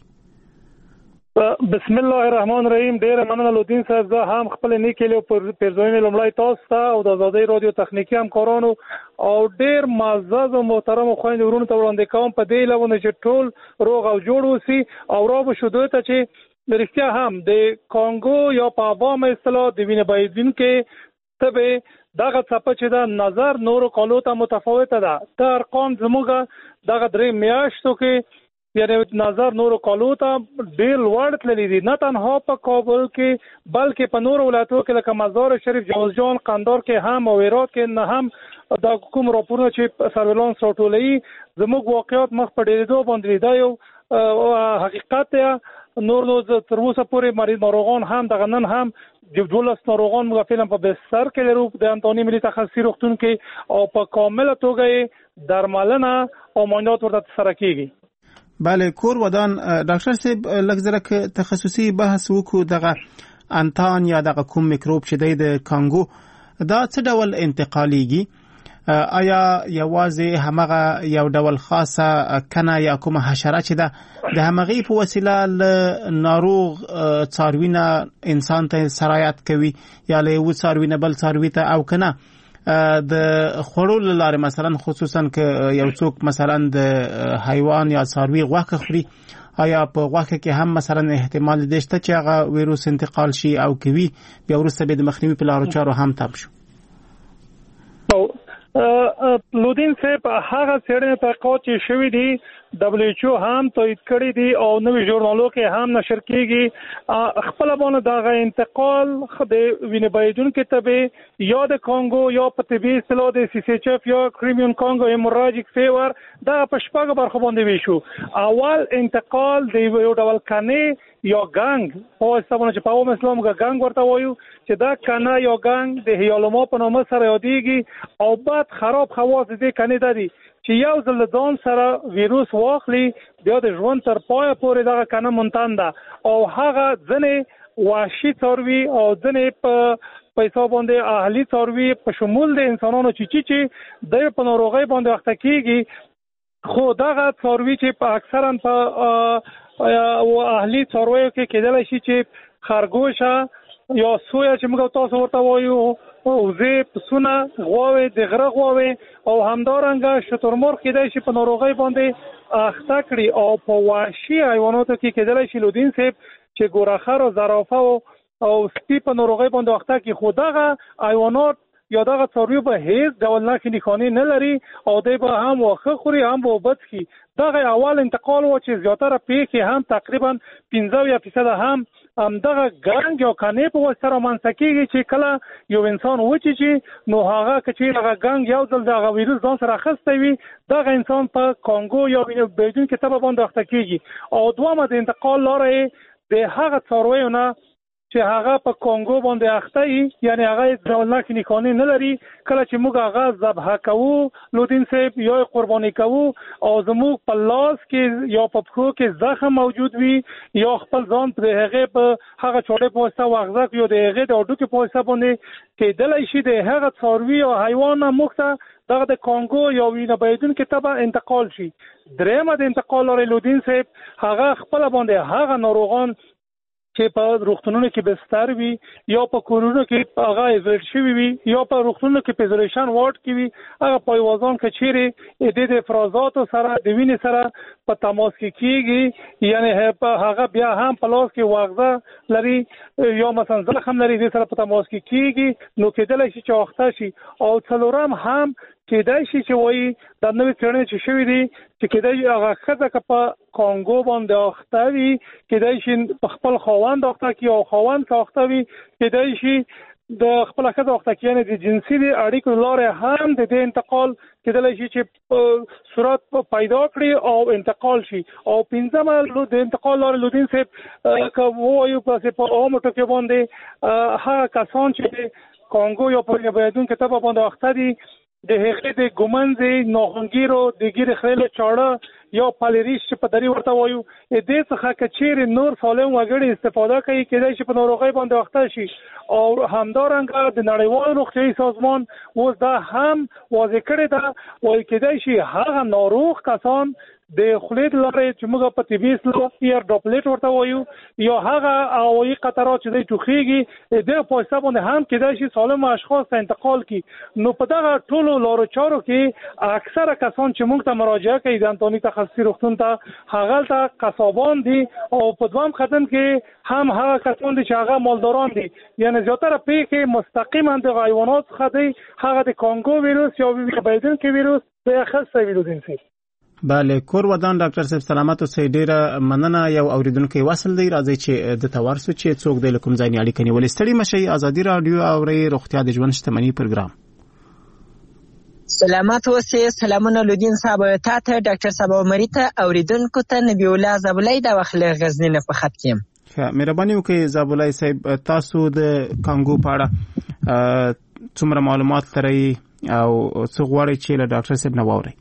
Speaker 8: بسم الله الرحمن الرحیم ډیر مننه لودین صاحب زه هم خپل نیکلو پر پرځوینې لمړی تاسو ته او د آزادۍ رادیو تخنیکی همکارانو او ډیر معزز او محترم خويند ورونو ته وړاندې کوم په دې لونه چې ټول روغ او جوړ وسی او را به شو ته چې رښتیا هم د کانګو یا په عوام اصطلاح د وینې بایدین کې تبه دغه څه چې دا نظر نورو کالو ته متفاوته ده تر ارقام زموږ دغه درې میاشتو کې یعنی نظر نورو کالو ته ډیر لوړ تللی دي نه تنها په کابل کې بلکې په نورو ولایتونو کې لکه مزار شریف جوزجان قندهار کې هم او هرات کې نه هم د کوم راپورونه چې سرویلانس راټولوي زموږ واقعیت مخ په ډیرېدو باندې دا یو حقیقت دی نور تر اوسه پورې مریض ناروغان هم دغه نن هم د 12 ناروغان موږ فعلا په بستر کې لرو د انتونی ملي تخصصي روغتون کې او په کامله توګه درملنه او معاینات ورته سره کیږي
Speaker 5: بله کور ودان ډاکټر صاحب لږ تخصصي بحث وکړو دغه انتان یا دغه کوم میکروب چې د کانګو دا څه ډول انتقالیږي آیا یوازې همغه یو ډول خاصه کنه یا کومه حشره چې ده د همغه په وسیله له ناروغ څاروینه انسان ته سرایت کوي یا له یو څاروینه بل څاروي ته او کنه د خورو لاره مثلا خصوصا که یو څوک مثلا د حیوان یا څاروي غوښه خوري آیا په غوښه کې هم مثلا احتمال دی چې هغه ویروس انتقال شي او کوي بیا ورسته به د مخنیوي په لارو چارو هم تم شو
Speaker 8: لودین صاحب هغه څېړنې تحقیقات چې شوي دي WHO هم تایید کړی دي او نوې ژورنالو کې هم نشر کیږي خپل باندې دا انتقال د وینې بایدونکو تبه یا د کانګو یا په طبي اصطلاح د CCHF یا کریمیون کانګو هیموراجیک فیور دا په شپږ برخو باندې ویشو اول انتقال د یو ډول کنه یا ګنګ او څنګه چې په عوام اسلام کې ګنګ ورته وایو چې دا کنه یا ګنګ د هیالوما په نوم سره یادېږي او بعد خراب خواص دې کنه دي چې یو ځل ځان سره ویروس واخلي بیا د ژوند تر پای پورې دا کنه مونتاندا او هغه ځنې وحشي څاروي او ځنې په پیسو باندې اهلي څاروي په شمول د انسانانو چې د په ناروغي باندې وخت کېږي خو دا څاروي چې په اکثرا په او اهلي څارویو کې کېدل شي چې خرګوشه یا سویا چې موږ تاسو ورته وایو او زه پسونه غواوي د غره غواوي او همدارنګه شترمرغ کېدای شي په ناروغي باندې اخته کړي او په وحشي حیواناتو کې کېدل شي لودین صاحب چې ګورخر او زرافه او سپي په ناروغي باندې اخته کې خو دغه حیوانات یا دغه څاروي به هیڅ ډول نښې نه لري او دوی به هم واښه خوري هم به اوبه څښي دغه اول انتقال و چې زیاتره پیښې هم تقریبا 15% هم دغه ګنګ یا کنې په واسطه رامنځته کېږي چې کله یو انسان وچیږي نو هغه چې هغه ګنګ یو ځل دغه ویروس ځان سره اخیستی وي دغه انسان په کانګو یا بایدون کې تبه باندې اخته کېږي او دومره د انتقال لاره د هغه څارویو نه چې هغه په کانګو باندې اخته ای یعنی هغه ځولناک نکانه نه لري کله چې موږ هغه ذبح کوو لودین صاحب یا قرباني کوو او زموږ په لاس کې یا په پښو کې زخم موجود وي یا خپل ځان په هغه په هغه چوړې په واسطه واغزه یو د هغه د اډو کې په واسطه باندې کېدلای شي د هغه څاروي او حیوان مخته دغه د کانګو یا وینه بهیدون کې تبع انتقال شي درېمه د انتقال لري لودین صاحب هغه خپل باندې هغه ناروغان چې په روغتونونو کې بستر وي یا په کورونو کې هغه ایزولیټ شوی وي یا په روغتونونو کې په ایزولیشن وارډ کې وي هغه په وازان کې چیرې د افرازات سره د وینې سره په تماس کې کیږي یعنی هغه بیا هم په لاس کې واغزه لري یا مثلا زخم لري د سره په تماس کې کیږي نو کېدلای شي چې اخته شي او څلورم هم کېدای شي چې وایي د نوې څېړنې چې شوې دي چې کېدای هغه ښځه که په کانګو باندې اخته وي کېدای شي په خپل خاوند اخته کړي او خاوند څخه اخته وي کېدای شي د خپل ښځه اخته کړي یعنې د جنسي اړیکو لارې هم د دې انتقال کېدای شي چې صورت پیدا کړي او انتقال شي او پنځمه د انتقال لارې لودین صاحب که ووایو په عامو ټکو باندې هغه کسان چې کانګو یا په وینه بهیدون کې تبع باندې اخته دي د هغه د ګومنځ ناغنګیرو د ګیر خیل چاړه یا پالیریش په دری ورته وایو دې څخه کچیر نور سالم وګړي استفاده کوي کېدای شي په ناروغي باندې اخته شي او همدارنګه د نړیوال روغتیايي سازمان اوس دا هم واضح کړی دا وایي کېدای شي هغه ناروغ کسان د خلید لارې چې موږ په طبي اصطلاح ایر ډاپلیټ ورته وایو یا هغه هوایي قطرات چې دوی ټوخیږي د په حساب باندې هم کېدای شي سالم اشخاص ته انتقال کړي نو په دغه ټولو لارو چارو کې اکثره کسان چې موږ ته مراجعه کوي د انټونی تخصصي روغتون ته هغه ته قصابان دي او په دوام خدمت کې هم هغه کسان دي چې هغه مالداران دي یعنی زیاتره پیښې مستقیما د حیوانات څخه دي هغه د کانګو ویروس یا وینه بهیدون کې ویروس د خاصه ویروس دي
Speaker 5: بله کور ودان ډاکټر صاحب سلامت اوسئ ډیره مننه یو اوریدونکو وصل دی راځي چې د تورسو چې څوک د کوم ځای اړیکه نیولې ستړي مشي ازادي رادیو او روغتیا د ژوند شتمنۍ پروګرام
Speaker 9: سلامت اوسئ سلامونه لودین صاحب ته ډاکټر صاحب مریته اوریدونکو ته نبی الله زابلای د وخت غزنین په خط کې
Speaker 5: مهرباني وکړئ زابلای صاحب تاسو د کانګو په اړه څومره معلومات لرئ او څه غواړئ چې له ډاکټر صاحب نه واورئ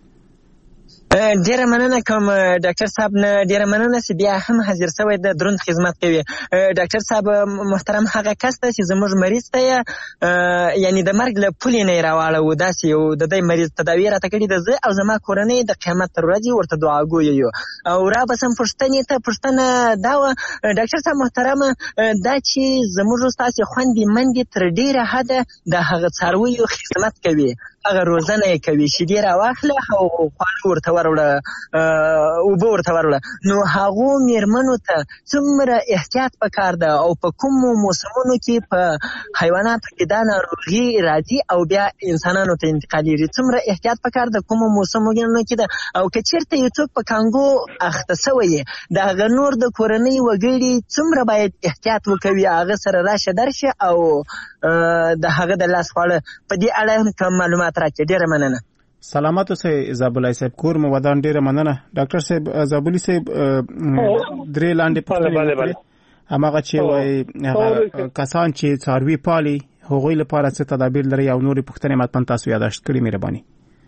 Speaker 9: ډیره مننه کوم ډاکټر صاحب نه ډیره مننه چې بیا هم حاضر شوی د دروند خدمت کوي ډاکټر صاحب محترم هغه کس ته چې زموږ مریض ته یعنی د مرګ له پولې نه راواړو داسې یو د دې مریض تداوی راته کړې ده زه او زما کورنۍ د قیامت تر ورځې ورته دعاګوی یو او را بسم پښتنې ته پښتنه دا ډاکټر صاحب محترم دا چې زموږ تاسو خوندې مندې تر ډیره حده د هغه څارویو خدمت کوي هغه روزنه کوي چې ډیر واخله او خواړه ورته وروړه او به ورته وروړه نو هغه میرمنو ته څومره احتیاط پکار ده او په کوم موسمونو کې په حیواناتو کې دا ناروغي راځي او بیا انسانانو ته انتقالېږي څومره احتیاط پکار ده کوم موسمونو کې ده او که چیرته یو څوک په کانګو اخته شوی د هغه نور د کورنۍ وګړي څومره باید احتیاط وکوي هغه سره راشه درشه او د هغه د لاس خواړه په دې اړه کوم معلومات راکړي ډیره مننه
Speaker 5: سلامت اوسئ زابلای صاحب کور مو ودان ډیره مننه ډاکټر صاحب زابلی صاحب درې لاندې پوښتنې هماغه چې وایي کسان چې څاروي پالي هغوی لپاره څه تدابیر لري او نورې پوښتنې مطمئن تاسو یاداشت کړئ مهرباني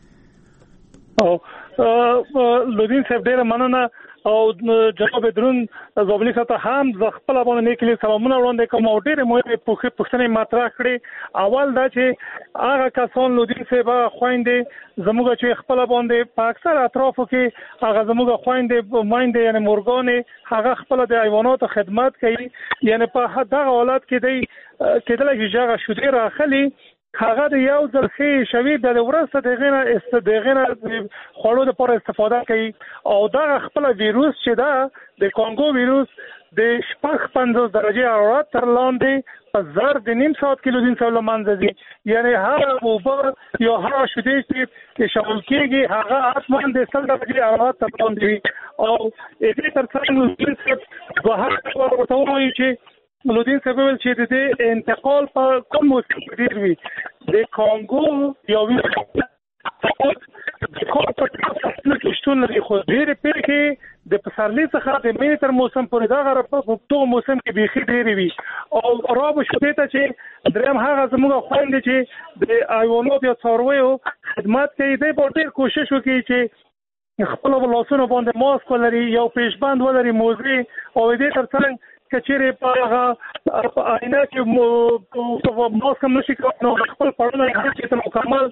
Speaker 8: لودین صاحب ډیره مننه او جناب درون زابلی صاحب هم خپل باندې نیکلي سلامونه وړاندې کوم او ډېرې مهمې پوښتنې مطرح کړې اول دا چې هغه کسان لودین صاحب خويندې زموږ چې خپل باندې په اکثر اطرافو کې هغه زموږ خويندې مایندې یعنی مورګانې هغه خپل د حیواناتو خدمت کوي یعنی په دغه حالت کې دی کېدلای شي چې هغه شودې راخلي هغه د یو ځل ښې شوي د ورسته دغه خوړو لپاره استفاده کوي او دا خپل ویروس چې دا د کانګو ویروس د 50 درجه حرارت تر لاندې په زر د نیم ساعت کې لودین سره لمانځي یعنی هغه اوبه یا هغه شودې چې شامل کېږي هغه اصلا د 100 درجه حرارت تر لاندې وي او دې ترڅنګ لودین سره بهر ورته وایي چې لودین صاحب ویل چې د انتقال په کوم موسم کې ډیر وي د کانګو یا ویروس د کوم په تاسو کې شتون لري خو ډېر پیښې د پسرلي څخه د مې تر موسم پورې دا غره په ټول موسم کې بيخي ډېری وي او رابو شته ته چې دریم هغه زموږ خويندې چې د ایوانو د څارویو خدمت کوي د ډېر کوشش وکړي چې خپل ولاسونو باندې ماسک ولري یو پیشبند ولري موزي او دې ترڅنګ کچېره په آینه کې ماسک هم نشي کولای نو خپل پړونه چې مکمل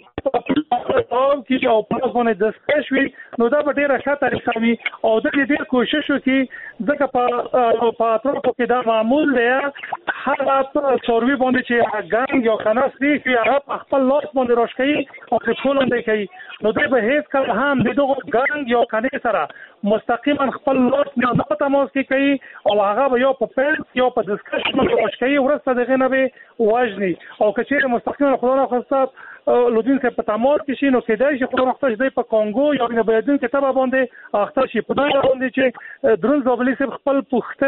Speaker 8: او کې او په باندې د سپیشوي نو دا به ډیره ښه طریقه وي او د دې ډیر کوشش وکړي ځکه په اطرافو کې دا معمول دی هغه څاروي باندې چې ګنګ یا خناس دی چې هغه خپل لاس باندې راشکي او خپل باندې کوي نو دوی به هیڅ کله هم دغه ګنګ یا کني سره مستقیما خپل لاس نه په تماس کې کوي او هغه به یو په پنس یا په ډسکشن باندې راشکي ورسته دغه نه به وژني او کچېره مستقیما خدای نه خاصه لودین چې په تماس کې شي نو کېدای شي خو وخت دی په کانګو یا نه بيدین کې تبع باندې اخته شي په دا باندې چې درون زوبلی سره خپل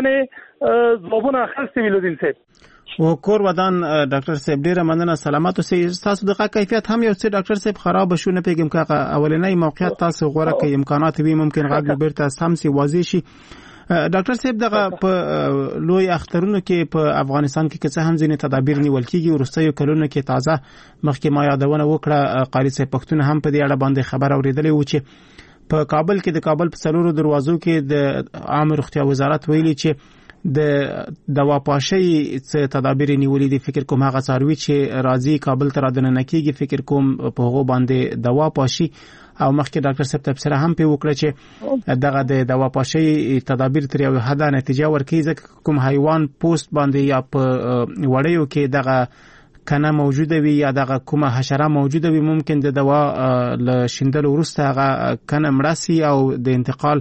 Speaker 8: پوښتنه ځوابونه اخستې ویلودین سه
Speaker 5: و کور ودان ډاکټر صاحب ډیره مننه سلامات اوسئ تاسو دغه کیفیت هم یو څه ډاکټر صاحب خراب شو نه پیګم کا اولنۍ موقعیت تاسو غوړه کې امکانات وي ممکن غږ بیرته هم سي واضح شي ډاکټر صاحب دغه په لوی اخترونو کې په افغانستان کې څه هم ځینې تدابیر نیول کیږي ورستیو کلونو کې تازه مخکې ما یادونه وکړه قاری صاحب پښتون هم په دې اړه باندې خبر اوریدلې و چې په کابل کې د کابل په څلورو دروازو کې د عام روغتیا وزارت ویلي چې د دوا پاشي څه تدابیر نیولې دي فکر کوم هغه څاروي چې راځي کابل ته راځنه کیږي فکر کوم په هغه باندې دوا پاشي او مخکې ډاکټر صاحب تفسیر هم په وکړه چې دغه د دوا پاشي تدابیر تر یو حد نتیجه ورکړي ځکه کوم حیوان پوست باندې یا په وړیو کې دغه کنه موجوده وي یا دغه کومه حشره موجوده وي ممکن د دوا ل شیندلو وروسته هغه کنه مړسي او د انتقال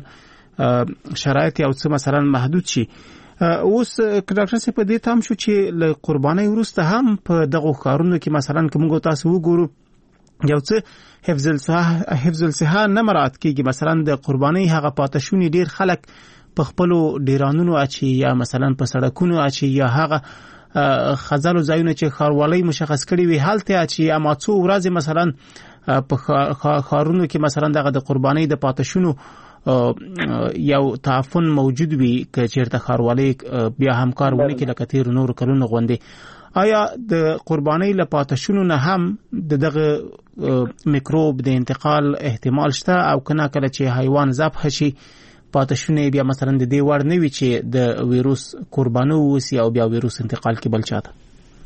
Speaker 5: شرایط او څه مثلا محدود شي اوس ډاکټر صاحب په دې تام شو چې ل قرباني وروسته هم په دغه کارونو کې مثلا کوم تاسو وګورو یو څه حفظ الصحه نه مراعات کیږي مثلا د قرباني هغه پاتشونی ډیر خلک په خپل ډیرانونو اچي یا مثلا په سړکونو اچي یا هغه خزل زایونه چې خاروالي مشخص کړي وي حالت اچي اما څو ورځې مثلا په خارونو کې مثلا دغه د قرباني د پاتشونو یو تعفن موجود وي چې چیرته خاروالي بیا همکارونه کې لکه تیر نور کلونه غوندي آیا د قرباني لپاره شنو نه هم دغه میکروب د انتقال احتمال شته او کله کله چې حیوان ذبح شي پاتشونه بیا مثلا د دې وړ نه وي چې د ویروس قربانو وسی او بیا ویروس انتقال کې بل چاته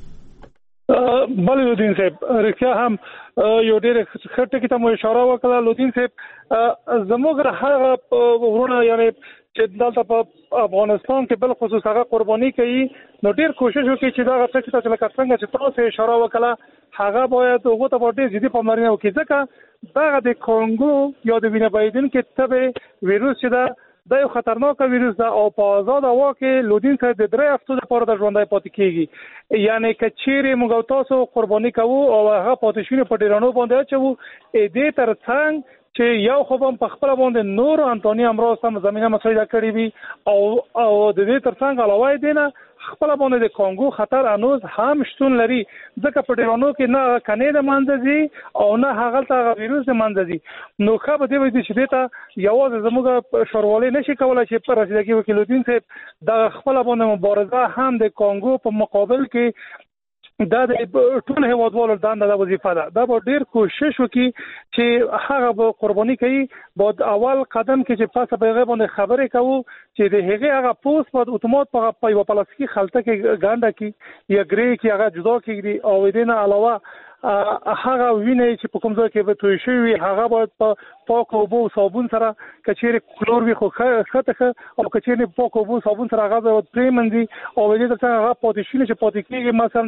Speaker 8: بل لودین صاحب رښتیا هم یو ډېر خټه کې ته اشاره وکړه لودین صاحب زموږ هغه ورونه یعنی چې دلته په افغانستان کې بل خصوص هغه قرباني کوي نو ډېر کوشش وکړي چې دا غټه چې لکه څنګه چې تاسو اشاره وکړه هغه باید هغه ته ډېر جدي پاملرنه وکړي ځکه دا د کانګو یا د وینه بایدن کې تبه ویروس چې دا یو خطرناک ویروس ده او په آزاد هوا کې لودین ته د 3 هفتو لپاره د ژوندۍ پاتې کیږي یعنی کچېره موږ تاسو قرباني کوو او هغه پاتې په ډیرانو باندې اچو دې ترڅنګ چې یو خو هم په خپل باندې نور انټونی امراض هم زمينه مسایده کړی وي او د دې ترڅنګ علاوه دینه خپل باندې د کانګو خطر انوز هم شتون لري ځکه په ډیرانو کې نه کنه د منځي او نه هغه ته ویروس د منځي نو خو به دې چې دته یوازې زموږ شروالي نشي کولای چې پر رسیدګي وکیلودین صاحب د خپل باندې مبارزه هم د کانګو په مقابل کې دا د ټول هیوادوالو د وظیفه ده دا به ډیر کوشش وکړي چې هغه قرباني کوي بعد اول قدم کې چې پاسه به غوښنه خبرې کوو چې د هغه پوسټ په اتومات په یو پلاستیکي خلطه کې ګانډه کې یا ګری کې هغه جدا کیږي او دینه علاوه هغه ویني چې په کوم ځای کې به توی شي هغه باید په پاک او بو صابون سره کچېره کلور وي خو خطه او کچېره پاک او بو صابون سره هغه به پریمندي او دې ته هغه پاتې چې پاتې کېږي مثلا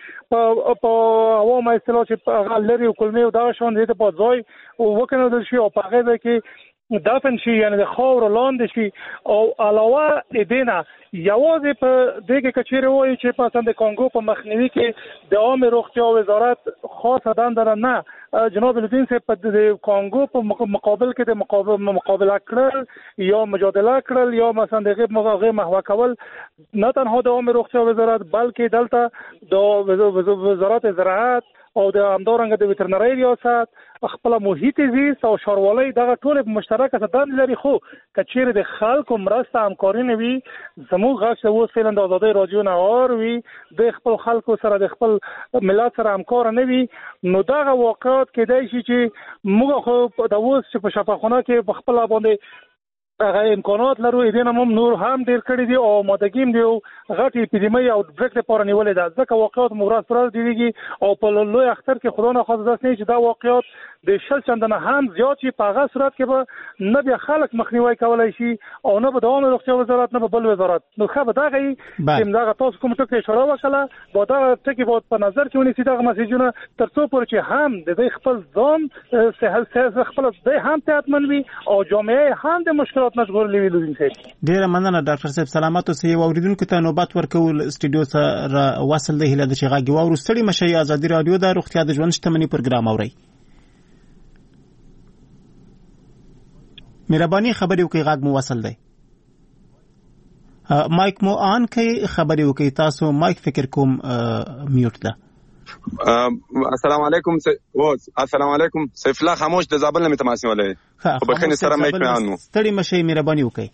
Speaker 8: دغه په هوا ما استلو چې هغه لري کلمه او دا شون دې په ځای او وکنه د شي او په هغه کې دافن شي یعنی د خاور لاندې شي او علاوه دینه یوازې په دغه کچېره وایي چې په سند کانګو په مخنیوي کې د عام روغتیا وزارت خاصه دنده نه جناب لودین صاحب په د کانګو په مقابل کې د مقابله کړل یا مجادله کړل یا مثلا دغه مغاغه محو کول نه تنها د عام روغتیا وزارت بلکې دلته د وزارت زراعت او د همدارنګه د وترنري ریاست خپل محیط زیست او ښاروالۍ دغه ټول مشترکه دندې لري. خو کچېر د خلکو مرسته همکاري نه وي زموږ غږ چې اوس فعلا د آزادۍ رادیو نه اور وي د خپل خلکو سره د خپل ملت سره همکار نه وي نو دغه واقعات کېدای شي چې موږ خو د اوس چې په شفاخانه کې په خپل باندې هغه امکانات لرو دې نه نور هم ډیر کړی دي او مدګیم دی غټي اپیډیمي او بریک لپاره نیولې ده ځکه واقعات مورات پر دیږي او په لوی اختر کې خدای نه خواست داسې نه چې دا واقعات د شل چندنه هم زیات شي په هغه صورت کې به نه بیا خلک مخنیوي کولای شي او نه به د روغتیا وزارت نه به بل وزارت نو خو به دغه چې دغه تاسو کوم ټکی اشاره وکړه با دا ټکی به په نظر کې ونیسي دغه مسیجونه ترڅو پر چې هم د خپل ځان سهل خپل د هم تهمن وي او جامعه هم د مشکلات
Speaker 5: ډیره مننه ډاکټر صاحب سلامات اوسئ. اوریدونکو ته نوبت ورکول استودیو سره وصل دی هله د شغاګي واورو ستړي مشي ازادي رادیو د روغتیا د ژوند شتمنۍ پروګرام اوري. مهرباني خبرې وکړئ غږ مو وصل دی. مایک مو آن کړئ خبرې وکړئ تاسو مایک فکر کوم میوټ ده.
Speaker 10: السلام علیکم السلام علیکم سیف الله خاموش د زابل نه متماسي ولې په بخنه سره مایک میانو
Speaker 5: ستړي مشي مهرباني وکړئ.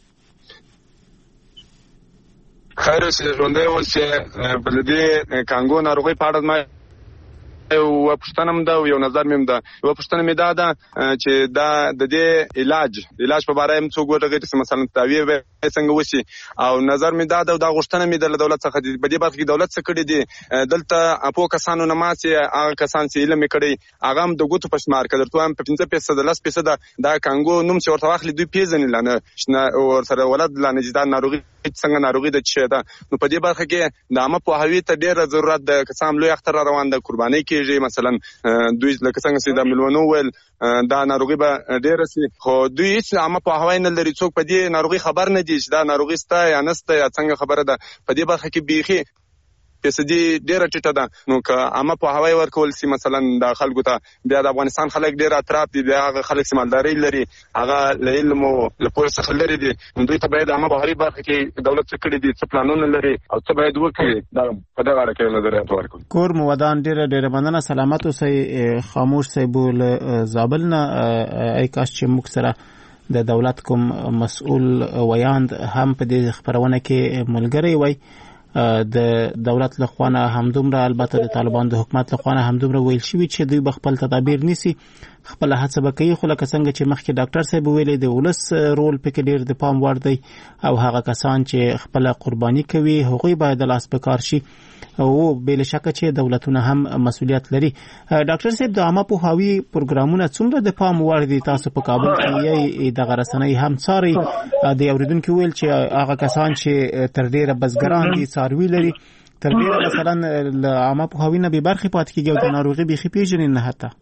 Speaker 10: خیر شه ژوندې ول چې بلدي کانګو ناروغي پاړد ما او پښتنم دا یو نظر مم دا یو پښتنم دا دا چې دا د دې علاج په اړه هم څو ګوټه چې مثلا تاوی څنګه وشي او نظر مم دا دا غوښتنه مې د دولت څخه د بدی برخه کې دولت څخه کړی دي دلته اپو کسانو نماسي هغه کسان چې علم کړي هغه هم د ګوتو پښمار کړه ته هم په 15% 10% دا کانګو نوم چې ورته واخلي دوی پیژنې لانه شنه ور سره ولادت لانه چې دا ناروغي څنګه ناروغي د چي دا نو په دې برخه کې د عامه په هوی ته ډېر ضرورت د کسان لوی اختر روان د قرباني کې مثلا دوی لکه څنګه چې د ملونو ول دا ناروغي به ډېر سي خو دوی هیڅ عامه په هوای نه لري څوک په دې ناروغي خبر نه دي چې دا ناروغي ستا یا نسته یا څنګه خبره ده په دې برخه کې بيخي پیسې ډېر ټیټه ده نو که عامه په هوای ورکول سي مثلا د خلکو ته بیا د افغانستان خلک ډېر اطراف دي بیا هغه خلک سمالداري لري هغه له علم او له پوهې څخه لري دي دوی ته باید عامه بهري برخه کې دولت څخه کړي دي څه پلانونه لري او څه باید وکړي دا په دغه اړه کې نظریات ورکړي. کور
Speaker 5: مو ودان ډېر مننه سلامات اوسئ. خاموش صاحب له زابل نه ای کاش چې موږ سره د دولت کوم مسؤل ویاند هم په دې خبرونه کې ملګری وای د دولت له خوانه همدومره البته د طالبان د حکومت له خوانه همدومره ویل شوی چې دوی بخپل تدابیر نیسي خپل هڅه وکړي خو لکه څنګه چې مخکې ډاکټر صاحب ویلي د ولس رول پکې ډیر د پام وړ دی او هغه کسان چې خپل قرباني کوي هغوی باید لاس په کار شي او بل شک چې دولتونه هم مسؤلیت لري. ډاکټر صاحب د عامه پوهاوی پروګرامونه څومره د پام وړ دي تاسو په کابل کې یې د غرسنۍ هم څاري د اوریدونکو ویل چې هغه کسان چې تر ډیره بزګران دي څاروي لري تر ډیره مثلا د عامه پوهاوی نه به برخه پات کیږي او د ناروغي بيخي پیژنې نه حتی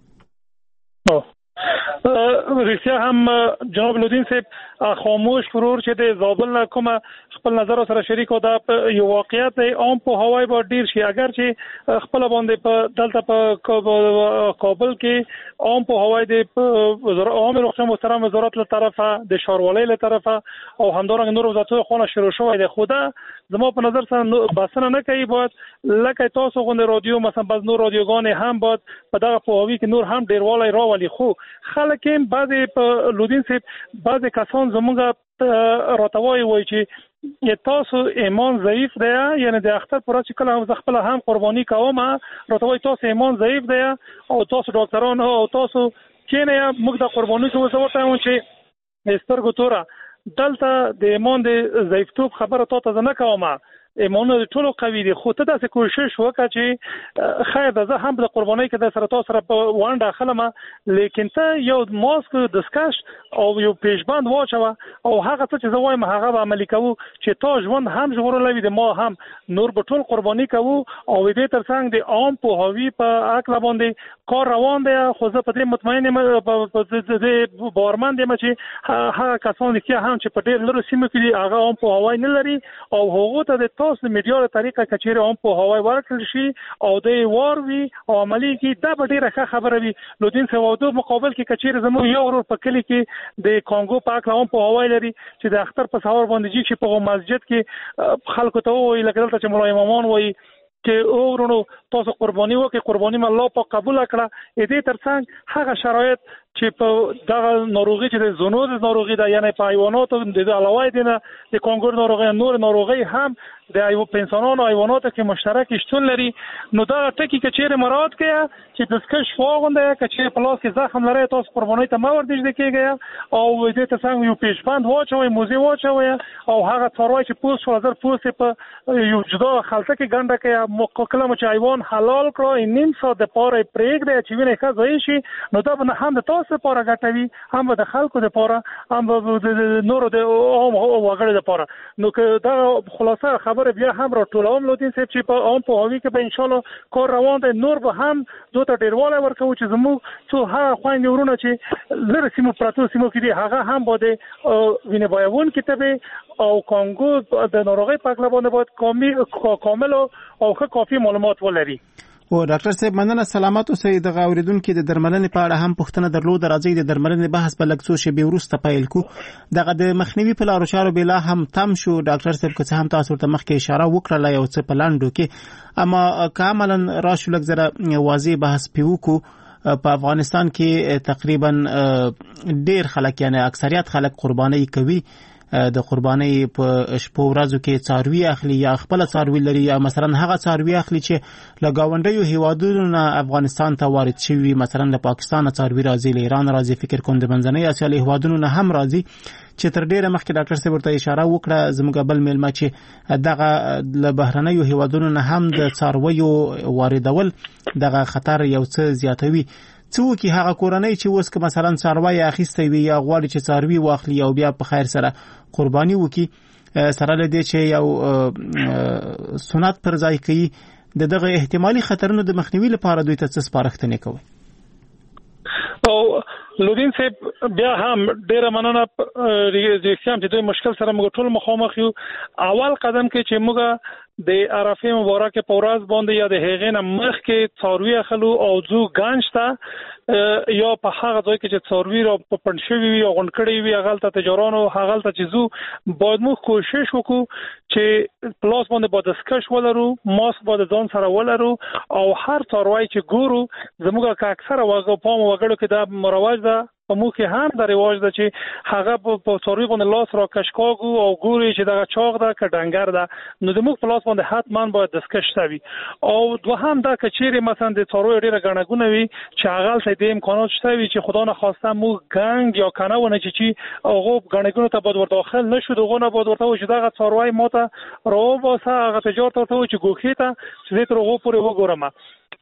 Speaker 8: رښتیا هم جناب لودین صاحب خاموش فرور چې د زابل نه کومه خپل نظر سره شریک او دا یو واقعیت عام په هوای با ډیر شي اگر چې خپل باندې په دلته په کابل کې عام په هوای د عام روغتیا محترم وزارت له طرفه د ښاروالۍ له طرفه او همدارنګه نور وزارتونو خونه شروع شوی دی خو دا زما په نظر سره باسنه نه کوي باید لکه تاسو غونډه رادیو مثلا بعض نور رادیوګان هم باید په دغه پوهاوی کې نور هم ډیروالی راولي خو خلک هم بعضی په لودین صاحب بعضی کسان زمونږ راتوای وای چې تاسو ایمان ضعیف دی یعنی د اختر پر چې کله هم خپل هم قرباني کوم راتوای تاسو ایمان ضعیف دی او تاسو ډاکټران او تاسو کینه موږ د قرباني کوو څه وته چې سترګو تورا دلته د ایمان د ضعیفتوب خبره تاسو نه کومه ایمان ټولو قوي دي خو ته داسې کوشش وکړه چې خیر ده زه هم د قربانۍ کې د سره تاسو سره په وانډه خلمه لیکن ته یو ماسک دسکش او یو پیشبند واچوه او هغه څه چې زه وایم هغه به عملي کوو چې تا ژوند هم ژغورلی د ما هم نور به ټول قرباني کوو او دې ترڅنګ د عام پوهاوي په عقله باندې کار روان دی خو زه په دې مطمئن یم په باورمند یم چې هغه کسان چې هم چې په ډېر لرو سیمو کې دي هغه عام پوهاوی نه لري او هغو ته د تاسو د میډیا له طریقه کچېره هم پوهاوی ورکړل شي او د واروي او عملي کې دا به ډېره ښه خبره وي لودین صاحب د مقابل کې کچېره زموږ یو ورور په کلي کې د کانګو په اړه هم پوهاوی لري چې د اختر په سهار باندې چې په مسجد کې خلکو ته وایي لکه دلته چې مولا امامان وایي چې اورونو تاسو قرباني وکړي، قرباني م الله پاک قبول کړه. دې ترڅنګ هغه شرایط چې په دغه ناروغي چې د زونوز ناروغي ده، یعنی په حیواناتو د علاوه دینه د کانګور ناروغي نور ناروغي هم د انسانانو او حیواناتو کې مشترک شتون لري. نو دا ټکی کې چیرې مراد کړه چې د سکش فوغنده چې په لاس کې زخم لري تاسو قرباني ته مور دیږي کېږي او دې ترڅنګ یو پیشبند واچوي، موزي واچوي او هغه څاروي چې پوس وزر پوس په یو جدا خلطه کې ګنده کې مقکلم چې حیوان حلال کړو نیم ساعت د پاره پرېګ دی چې ویني ښه شي. نو دا به هم د تاسو لپاره ګټوي، هم د خلکو لپاره، هم د نورو د عام وګړو لپاره. نو که دا خلاصه خبره بیا هم راټولوم لودین صاحب چې په عام په هوی کې به ان شاء الله کار روان دی. نور به هم دوه ډیرواله ورکو چې زموږ څو هغه خويندې ورونه چې لږ سیمو پراتو سیمو کې دي هغه هم باندې ویني بایون کتابه او کانګو د ناروغي په اړه باندې کامل او ښه کافي معلومات ولري.
Speaker 5: او ډاکټر صاحب مننه، سلامات اوسئ. د اوریدونکو د درملنې په اړه هم پوښتنه درلود، راځي د درملنې بحث په لږ څه شی وروسته پیل کو. دغه د مخنیوي په لارو چارو بلا هم تم شو. ډاکټر صاحب که هم تاسو ته مخکې اشاره وکړه یو څه په لاندو کې، اما کاملا راشو لږ زره واضح بحث پیوکو. په افغانستان کې تقریبا ډیر خلک یعنی اکثریت خلک قرباني کوي. د قرباني په شپو ورځو کې څاروي اخلي یا خپل څاروي لري، یا مثلا هغه څاروي اخلي چې لګاونډیو هیوادونو نه افغانستان ته وارد شوی، مثلا د پاکستان څاروي راځي، له ایران راځي، فکر کوم د منځنۍ اسیا له هیوادونو نه هم راځي. چې تر ډیره مخکې ډاکټر صاحب ورته اشاره وکړه زموږ بل میلمه چې دغه له بهرنیو هیوادونو نه هم د څارویو واردول دغه خطر یو څه زیاتوي. څو کې هغه کورنۍ چې اوس که مثلا څاروي اخیسته وي یا غواړي چې څاروي واخلي او بیا په خیر سره قرباني وکي، سره لدې چې یو سنت پر ځای کوي، دغه احتمالي خطرونو د مخنیوي لپاره دوی ته څه سپارښتنې کوي؟
Speaker 8: او لودین صاحب بیا هم ډیره مننه چې دوی مشکل سره موږ ټول مخامخ یو. اول قدم کې چې موږ د عرفه مبارکه په ورځ باندې یا د هغې نه مخکې څاروي اخلو او ځو ګنج ته یا په هغه ځای کې چې څاروي را په پنډ شوي وي او غونډ کړي وي هغه ته تجارانو هغه ته چې ځو باید موږ کوشش وکړو چې پلاس باندې باید سکش ولرو، ماسک باید ځان سره ولرو او هر څاروي چې ګورو زموږ که اکثره وګړو کې دا مروج ده په موږ کې هم د رواج ده چې هغه په څاروي باندې لاس را کشکاګو او ګوري چې دغه چاغ ده که ډنګر ده، نو د موږ په لاس باندې حتما باید دستکش شوي. او دوهم دا که چیرې مثلا د څارویو ډېره ګڼه وي چې هغه هلته د امکانات شته وي چې خدا نخواسته موږ ګنګ یا کنه ونه چې هغو ګڼهګونو ته باید ورداخل نه شو، دغو نه باید ورته وایي چې دغه څاروی ما ته راوباسه، هغه تجار ته ورته وایي چې ګوښې ته چې دې تر هغو پورې وګورم.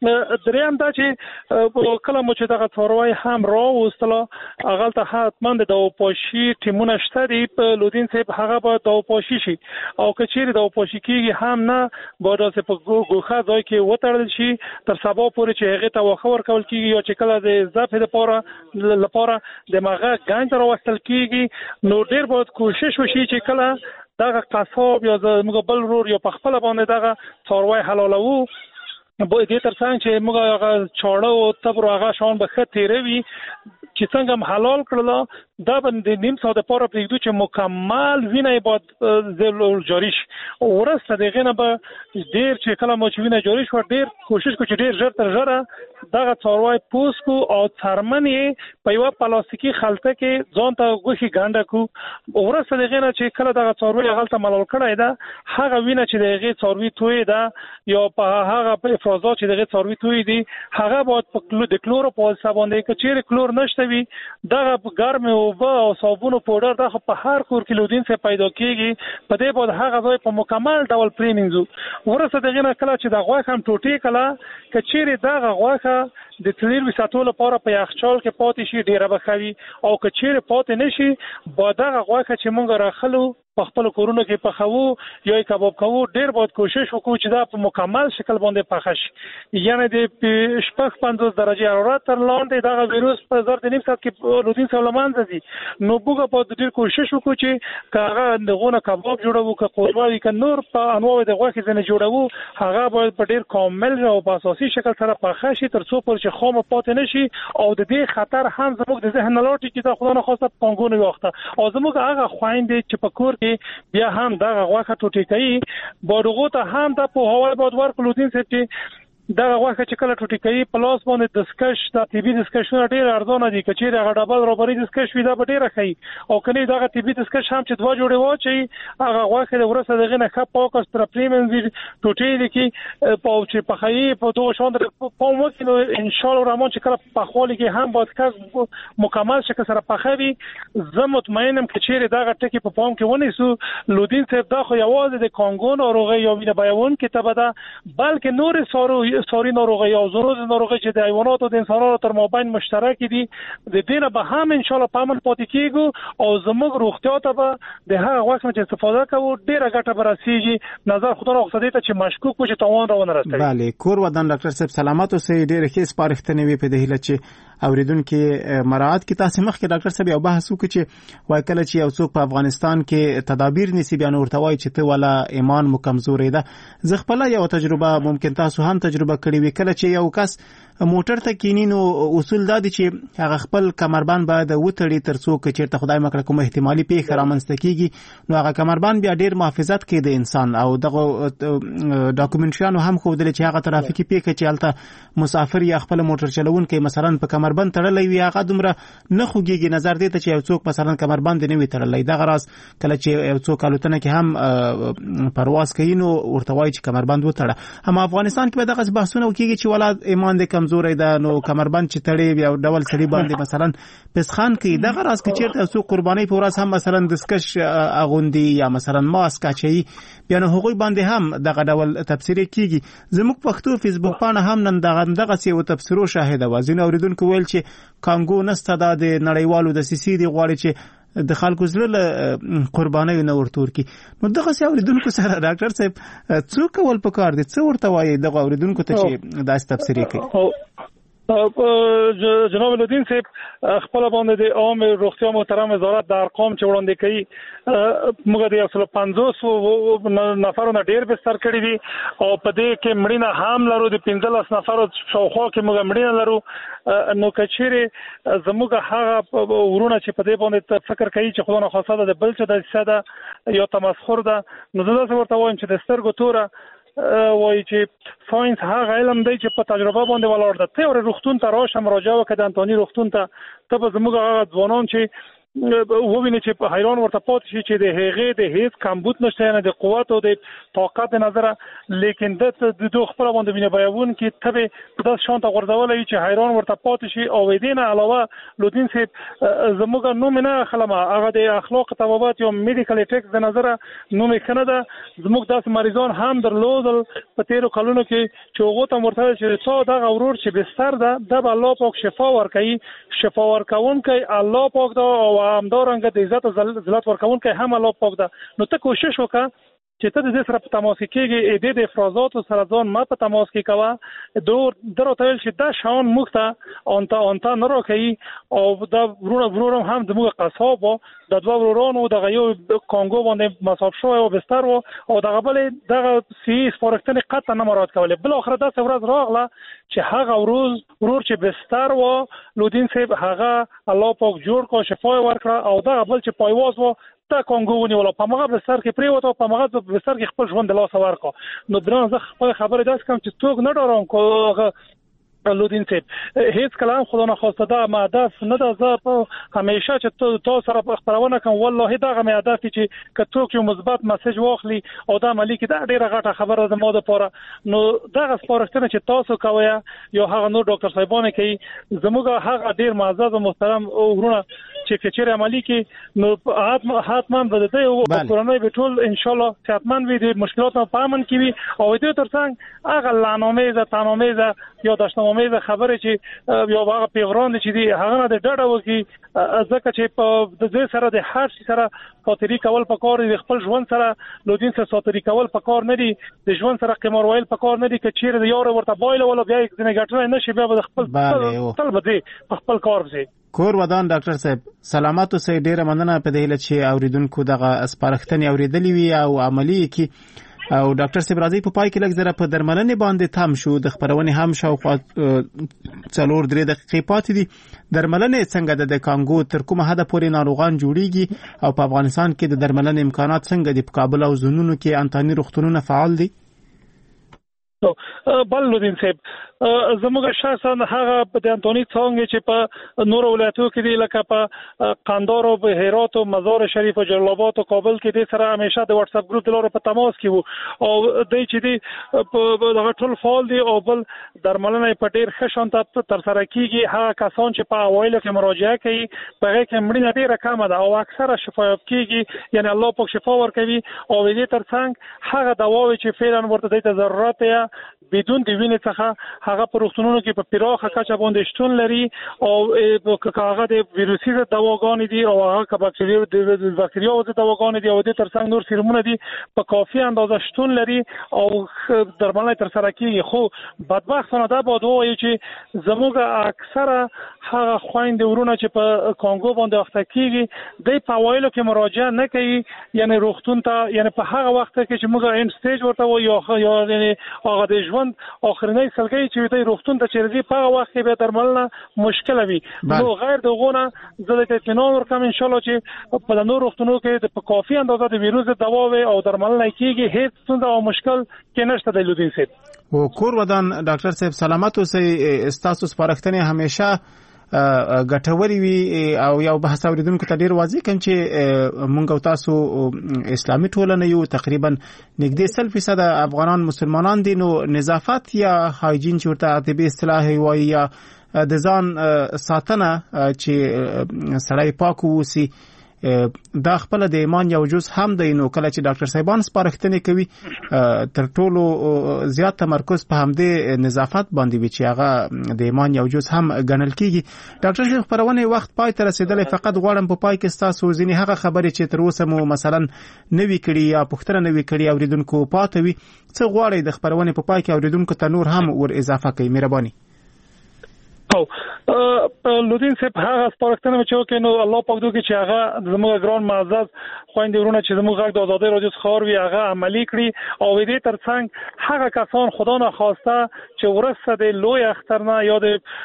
Speaker 8: دریم دا چې کله مو چې دغه څاروی هم راوستله هغه ته حتما د دواپاشي ټیمونه شته دي په لودین صاحب، هغه باید دواپاشي شي او که چیرې دواپاشي کېږي هم نه باید داسې په ګوښه ځای کې وتړل شي تر سبا پورې چې هغې ته واښه ورکول کېږي یا چې کله د ذبح لپاره د مغه ګنج راوستل کېږي. نو ډېر باید کوشش وشي چې کله دغه قصاب یا زموږ بل ورور یا په خپله باندې دغه څاروی حلالوو باید دې ترڅنګ چې موږ هغه چاړه او تبر هغه شان به ښه تېروي چې څنګه هم حلال کړله دا به د نیم ساعت لپاره پرېږدو چې مکمل وینه یې باید جاري شي. وروسته د هغې نه به ډېر چې کله مو چې وینه جاري شوه ډېر کوشش کړو چې ډېر ژر تر ژره دغه څاروی پوس کړو او څرمن یې په یوه پلاستیکي خلطه کې ځان ته ګوښې ګنډه کړو. وروسته د هغې نه چې کله دغه څاروی هغلته ملال کړی ده هغه وینه چې د هغې څاروي توی ده یا په هغه افرازات چې د هغې څاروي توی دي هغه باید د کلورو په واسطه باندې که چیرې کلور نشته وي دغه ګرمې اوبه او صابون پوډر دا خو په هر کور کې لودین څخه پیدا کېږي، په دې باید هغه ځای په مکمل ډول پرېمینځو. وروسته د هغې نه کله چې د غوښه هم ټوټې کله که چیرې دغه غوښه د څلور ساعتو لپاره په یخچال کې پاتې شي ډېره به ښه وي، او که چیرې پاتې نه شي باید دغه غوښه چې موږ راخلو په خپل کورونو کې پخوو یا یې کباب کوو ډېر باید کوشش وکړو چې دا په مکمل شکل باندې پخه شي، یعنې د 50 درجې حرارت تر لاندې دغه ویروس په 1.5 ساعت کې لودین څخه له منځه ځي. نو موږ باید ډېر کوشش وکړو چې که هغه دغونه کباب جوړوو که قورمه وي که نور په انواع د غوښې ځینې جوړوو هغه باید په ډېر کامل او په اساسي شکل سره پخه شي تر څو پورې چې خامه پاتې نه شي او د دې خطر هم زموږ د ذهن نه لاړ چې دا خدا نخواسته پانګونه واخته او زموږ هغه خویندې چې په کور کې چې بیا هم دغه غوښه ټوټې کوي باډغو ته هم د په هوای باد ورکړو دین چې دغه غوښه چې کله ټوټې کوي په لاس باندې دسکش د طبي دسکشونه ډېر ارزانه دي کچې هغه ډبل رابري دسکش وي دا به ډېره ښه او کني دغه طبي دسکش هم چې 2 جوړې واچي هغه غوښه د ورسره دغه نه ښه پاک ستر پریمنځي ټوټې دي کې په چې په خایي په دوه شاندر په مو کې ان شاء الله رحمان چې کله په خولي کې هم باید کس مکمل شکل سره پخوي زه مطمئنم چې دغه ټکی په پام کې ونیسو لودین صاحب دا خو یوازې د کانګو ناروغي یا وینه بیاون کې تبه ده بلکې نور سوري ناروغي او زروز ناروغي چې د حیوانات او د انسانانو تر مابین مشترک دي د دې نه به هم ان شاء الله پامن پاتې کیږو او زموږ روغتیا ته به د هغه وخت چې استفاده کوو ډیره ګټه برسیږي نظر خدای راغسته ته چې مشکوک و چې تاوان راونه رسوي.
Speaker 5: بله کور ودان ډاکټر صاحب سلامات اوسئ ډیره ښه سپارښتنې وي په دې هیله چې اوریدونکو مراعات کی تاسو مخکې ډاکټر صاحب یو بحث وکړي چې وای کله چې یو څوک په افغانستان کې تدابیر نیسی بیان ورته وای چې ته ولا ایمان مو کمزورې ده زه خپل یو تجربه ممکن تاسو هم تجربه کړی وي کله چې یو کس موټر ته کینی نو اصول دا دي چې هغه خپل کمربند باید وتړي ترڅو چې ته خدای مکړه کوم احتمالي پیښه رامنځته کیږي نو هغه کمربند بیا ډیر محافظت کوي د انسان او دغه ډاکومنټریانو هم خو دل چې هغه ترافیکي پیښه چې الته مسافر یا خپل موټر چلوونکی مثلا په کمربند تړلې وي هغه دومره نه خوږيږي نظر دی ته چې یو څوک مثلا کمربند نه وي تړلې دغه راز کله چې یو څوک الوتنه کې هم پرواز کوي نو ورته وایي چې کمربند وتړه هم افغانستان کې به دغه بحثونه وکړي چې ولادت ایمان د کمزوري ده نو کمربند چې تړي یو ډول سړي باندې مثلا پسخان کوي دغه راز کې چیرته څوک قرباني په ورځ هم مثلا دسکش اغوندي یا مثلا ماسک اچي بیا نو هغوی باندې هم دغه ډول تفسیر کیږي زموږ پښتو فیسبوک باندې هم نن دغه څه تفسیرو شاهد وازینه اوریدونکو ویل چې کانګو نسته د نړیوالو د سیسي دی غواړي چې د خلکو زړه قرباني نه ورتور کی نو دغه څه اوریدونکو سره ډاکټر صاحب څوک ول پکار دي څو ورته وایي دغه اوریدونکو ته چې داس تفسیر کوي
Speaker 8: جناب لودین صاحب خپل باندې د عام روغتیا محترم وزارت د ارقام چې وړاندې کوي موږ د 150 نفرونو ډیر بستر کړی دي او په دې کې مړینه هم لرو د 15 نفرو شاوخوا کې موږ مړینه لرو نو کچېره زموږ هغه ورونه چې په دې باندې فکر کوي چې خدای نه خاصه د بل څه د ساده یا تمسخر ده نو زه ورته وایم چې د سترګو توره وایي چې ساينس هغه علم دی چې په تجربه باندې ولاړ ده ته ور روغتون ته راشه مراجعه وکړه د انټونی روغتون ته به زموږ هغه ځوانان چې وویني چې په حیران ورته پاتې شي چې د هغې د هیڅ کمبود نشته نه د قوت او د طاقت نظره لیکن د دوه خپل باندې ویني بیاون کې ته د شانته غردولې چې حیران ورته پاتې شي او دینه علاوه لودین صاحب زموږ نوم نه خلمه هغه د اخلاق طبابت یا میډیکل اټیکس د نظره نوم کنه ده زموږ داس مریضان هم درلودل په تیرو کلونو کې چې هغه ته مرتضی چې څو دغه ورور چې بستر ده د الله پاک شفا ورکړي شفا ورکون کوي الله پاک دا او همدارنګه د عزت او ذلت ورکون کوي هم الله پاک ده نو ته کوشش وکړه چې ته د دې سره په تماس کې د افرازات او سره ځان ما په تماس کې کوه دروته چې دا شان مخته انت نه راکې او دا ورونه هم د موږ قصاب د دوه ورونو د غيو کانګو باندې مصاب شو او بستر او دغه بل دغه سی سپورښتنه قطع نه مراد کوله بل اخر دا ورځ راغله چې هغه ورور چې بستر و لودین صاحب هغه الله پاک جوړ کو شفا ورکړه او دغه بل چې پایواز و تا کانګو ونیول په مغه بستر کې پریوته په مغه بستر کې خپل ژوند د لاس ورکو نو درنه زه خپل خبره داس کوم چې څوک نه ډارم کو لودین صاحب هیڅ کلام خدا نه خواسته دا هدف نه ده زه په همیشه چې تاسو سره خبرونه کوم والله دا غو هدف چې کڅوک یو مثبت میسج واخلي او دا ملي کې دا ډیره غټه خبره ده مو د پوره نو دا سپارښتنه چې تاسو کوی یو هغه نو ډاکټر صاحبونه کوي زموږ هغه ډیر معزز او محترم ورونه چې کچېره عملی کې نو حتما به د یو کورونای به ټول ان شاء الله صحتمند وي د مشکلاتو په امن کې وي او دې ترڅنګ هغه لانوميزه تانوميزه یا داشتموميزه خبره چې یو هغه پیغران چې دی هغه نه د ډډه وکي ځکه چې په د دې سره د هر شي سره ساتری کول پکار دي خپل ژوند سره لودین سره ساتری کول پکار نه دي د ژوند سره قمار ویل پکار نه دي چې چیرې یو ورته بایل ولا بیا یک ځنه ګټره نشي بیا د خپل طلب دي خپل کار وزي
Speaker 5: کور ودان ډاکټر صاحب سلامات اوسئ ډیره مننه په دې لچې اوریدونکو دغه اسپارښتنې اوریدلې وي او عملی کی او ډاکټر صاحب راځي په پای کې لږ زره په درملنې باندې تام شو د خبرونې هم شاوخوا 4-3 دقیقې پاتې دي. درملنې څنګه د کانګو تر کومه حد پورې ناروغان جوړیږي او په افغانستان کې د درملنې امکانات څنګه دي؟ په کابل او زونونو کې انتاني روغتونونه فعال دي؟
Speaker 8: بلودین صاحب زموږ شخصا هغه په انتونی څنګه چې په نور ولایتو کې دی لکه په قندهار او هرات او مزار شریف او جلال آباد او کابل کې د سره همیشه د واتس اپ ګروپ د لارې په تماس کې وو او د چې دی په دغه ټول فعال دي او بل درملنه په ډیر ښه شان تر سره کیږي. هغه کسان چې په اوایل کې مراجعه کوي په هغه کې مړینه ډیره کمه ده او اکثره شفایاب کیږي، یعنی الله پاک شفا ورکوي او دې ترڅنګ هغه دواوی چې فعلا ورته د ضرورت یا بدون د وینې څخه هغه په روغتونونو کې په پراخه کچه باندې شتون لري او هغه د ویروسي دواګانې دي او هغه بکتریاوو د دواګانې دي او د ترڅنګ نور سیرومونه دي په کافي اندازه شتون لري او درملنه تر سره کیږي. خو بدبختانه دا باید ووایو چې زموږ اکثره هغه خويندې ورونه چې په کانګو باندې وخت کیږي د پاوایلو کې مراجعه نه کوي، یعنی روغتون ته یعنی په هغه وخت کې چې موږ ان سټیج ورته وایو یا یعنی هغه د ژوند اخرنۍ سلګي چې د روغتون ته چیرې په هغه وخت کې به درملنه مشکل وي. نو غیر دغونه زه د اطمینان ورکوم ان شاء الله چې په نور روغتونو کې په کافي اندازه د ویروس دواوې او درملنه کیږي، هیڅ څه مشکل کې نشته. د لودین صاحب
Speaker 5: او کور ودان ډاکټر صاحب سلامت اوسئ. استاسو سپارښتنې همیشه ګټوري وي او یو بحث اوریدونکو ته ډیر واضح کوم چې مونږ او تاسو اسلامي ټولنه یو تقریبا نږدې 100% افغانان مسلمانان دي، نو نظافت یا هایجین چې ورته ادبي اصطلاح وایي یا د ځان ساتنه چې سړی پاک ووسی دا خپل د ایمان یو جز هم دی. نو کله چې ډاکټر صاحبان سپارښتنې کوي تر ټولو زیات تمرکز په همدې نظافت باندې وي چې هغه د ایمان یو جز هم ګڼل کیږي. ډاکټر صاحب خبرونه وخت پای ته رسیدلی، فقط غواړم په پای کې تاسو ځینې هغه خبرې چې تر اوسه مو مثلا نوي کړي یا پوښتنه نوي کړي اوریدونکو پاتې وي څه غواړي د خبرونه په پای کې اوریدونکو ته نور هم ور اضافه کړئ؟ مهرباني.
Speaker 8: او لودین صاحب هغه سپارښتنه چې وکړي نو الله پاک دوی چې هغه زموږ ګران معزز خويندې ورونه چې زموږ غږ د آزادۍ رادیو خبر وي هغه عملی کړي او دې ترڅنګ هغه کسان خدا نه خواسته چې ورسته د لوی اختر نه یا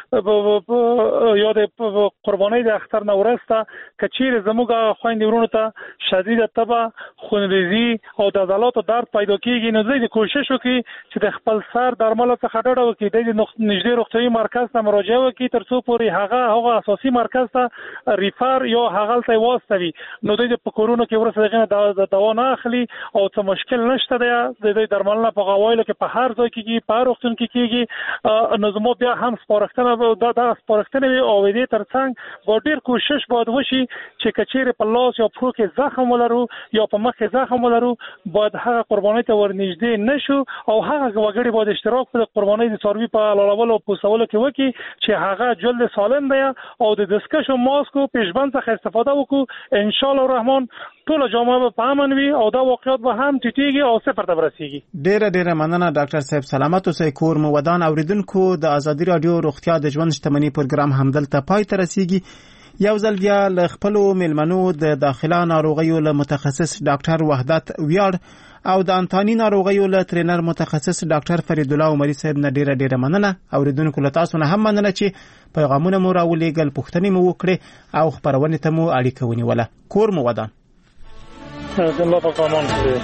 Speaker 8: د قربانۍ د اختر نه ورسته کچیر زموږ خويندې ورونه ته شدید تبه خونریزي او د عضلاتو درد پیدا کیږي، نو زه کوشش وکړم چې د خپل سر درمل څخه ډډه وکړي، د نږدې روغتیايي مرکز ته مراجعه وکړي ترڅو پورې هغه اساسي مرکز ته ریفر یا هغه ته واستوي. نو د پکورونو کې ورسره د دوا نه اخلي او څه مشکل نشته دی. د درملنه په غوایلو کې په هر ځای کې په روغتون کې کیږي. نو زمو بیا هم سپارښتنه دا سپارښتنه او دې ترڅنګ به ډیر کوشش باید وشي چې کچېره په لاس یا پښو کې زخم ولرو یا په مخ کې زخم ولرو باید هغه قربانۍ ته ورنږدې نشو او هغه وګړي باید اشتراک په قربانۍ د څاروي په لالولو او پوسولو کې وکړي چې هغه جلد سالم دی او د دسکشو ماسکو پیشبند څخه استفاده وکړو. ان شاء الله الرحمن ټول جامعه په امن وي او دا واقعیت به هم ټیټیږي او صفر ته ورسیږي.
Speaker 5: ډیره مننه ډاکټر صاحب سلامت اوسئ. کور مو ودان اوریدونکو د ازادي رادیو روغتیا د ژوند شتمنۍ پروګرام همدلته پای ته رسیږي. یو ځل بیا ل خپل ملمنو د داخله ناروغیو له متخصص ډاکټر وحدت ویاړ او د انتاني ناروغیو له ټرینر متخصص ډاکټر فرید الله عمري صاحب نه ډیره مننه. اوریدونکو له تاسو نه هم مننه چې پیغامونه مو راولېږل، پوښتنې مو وکړې او خبرونه ته مو اړیکه ونیوله. کور مو ودان.
Speaker 8: الله پاک امان کړي.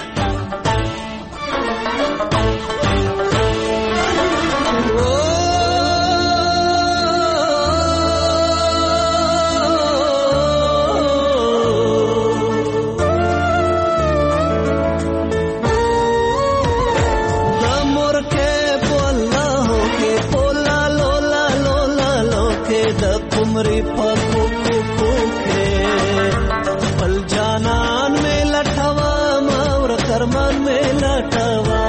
Speaker 11: उमरी पको के पल जानन में लठवा और करमन में लठवा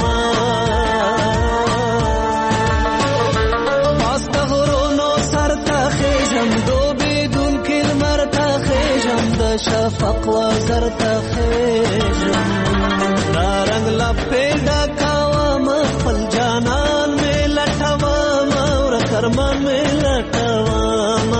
Speaker 11: वास्तवरो नो सरता खिजम दो بدون كلمه خیجم د شفق و زرتا خیجم دا رنگ لپیدا کاوام پل جانان میں لټوام اور کرمان میں لټوام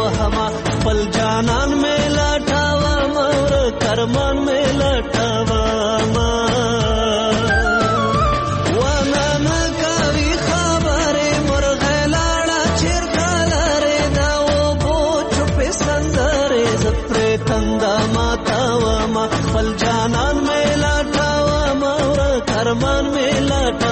Speaker 11: وهما خپل جانان مې لټاوه مور کرمان مې لټاوه خپل جانان مې لټاوه مور کرمان مې لټاوه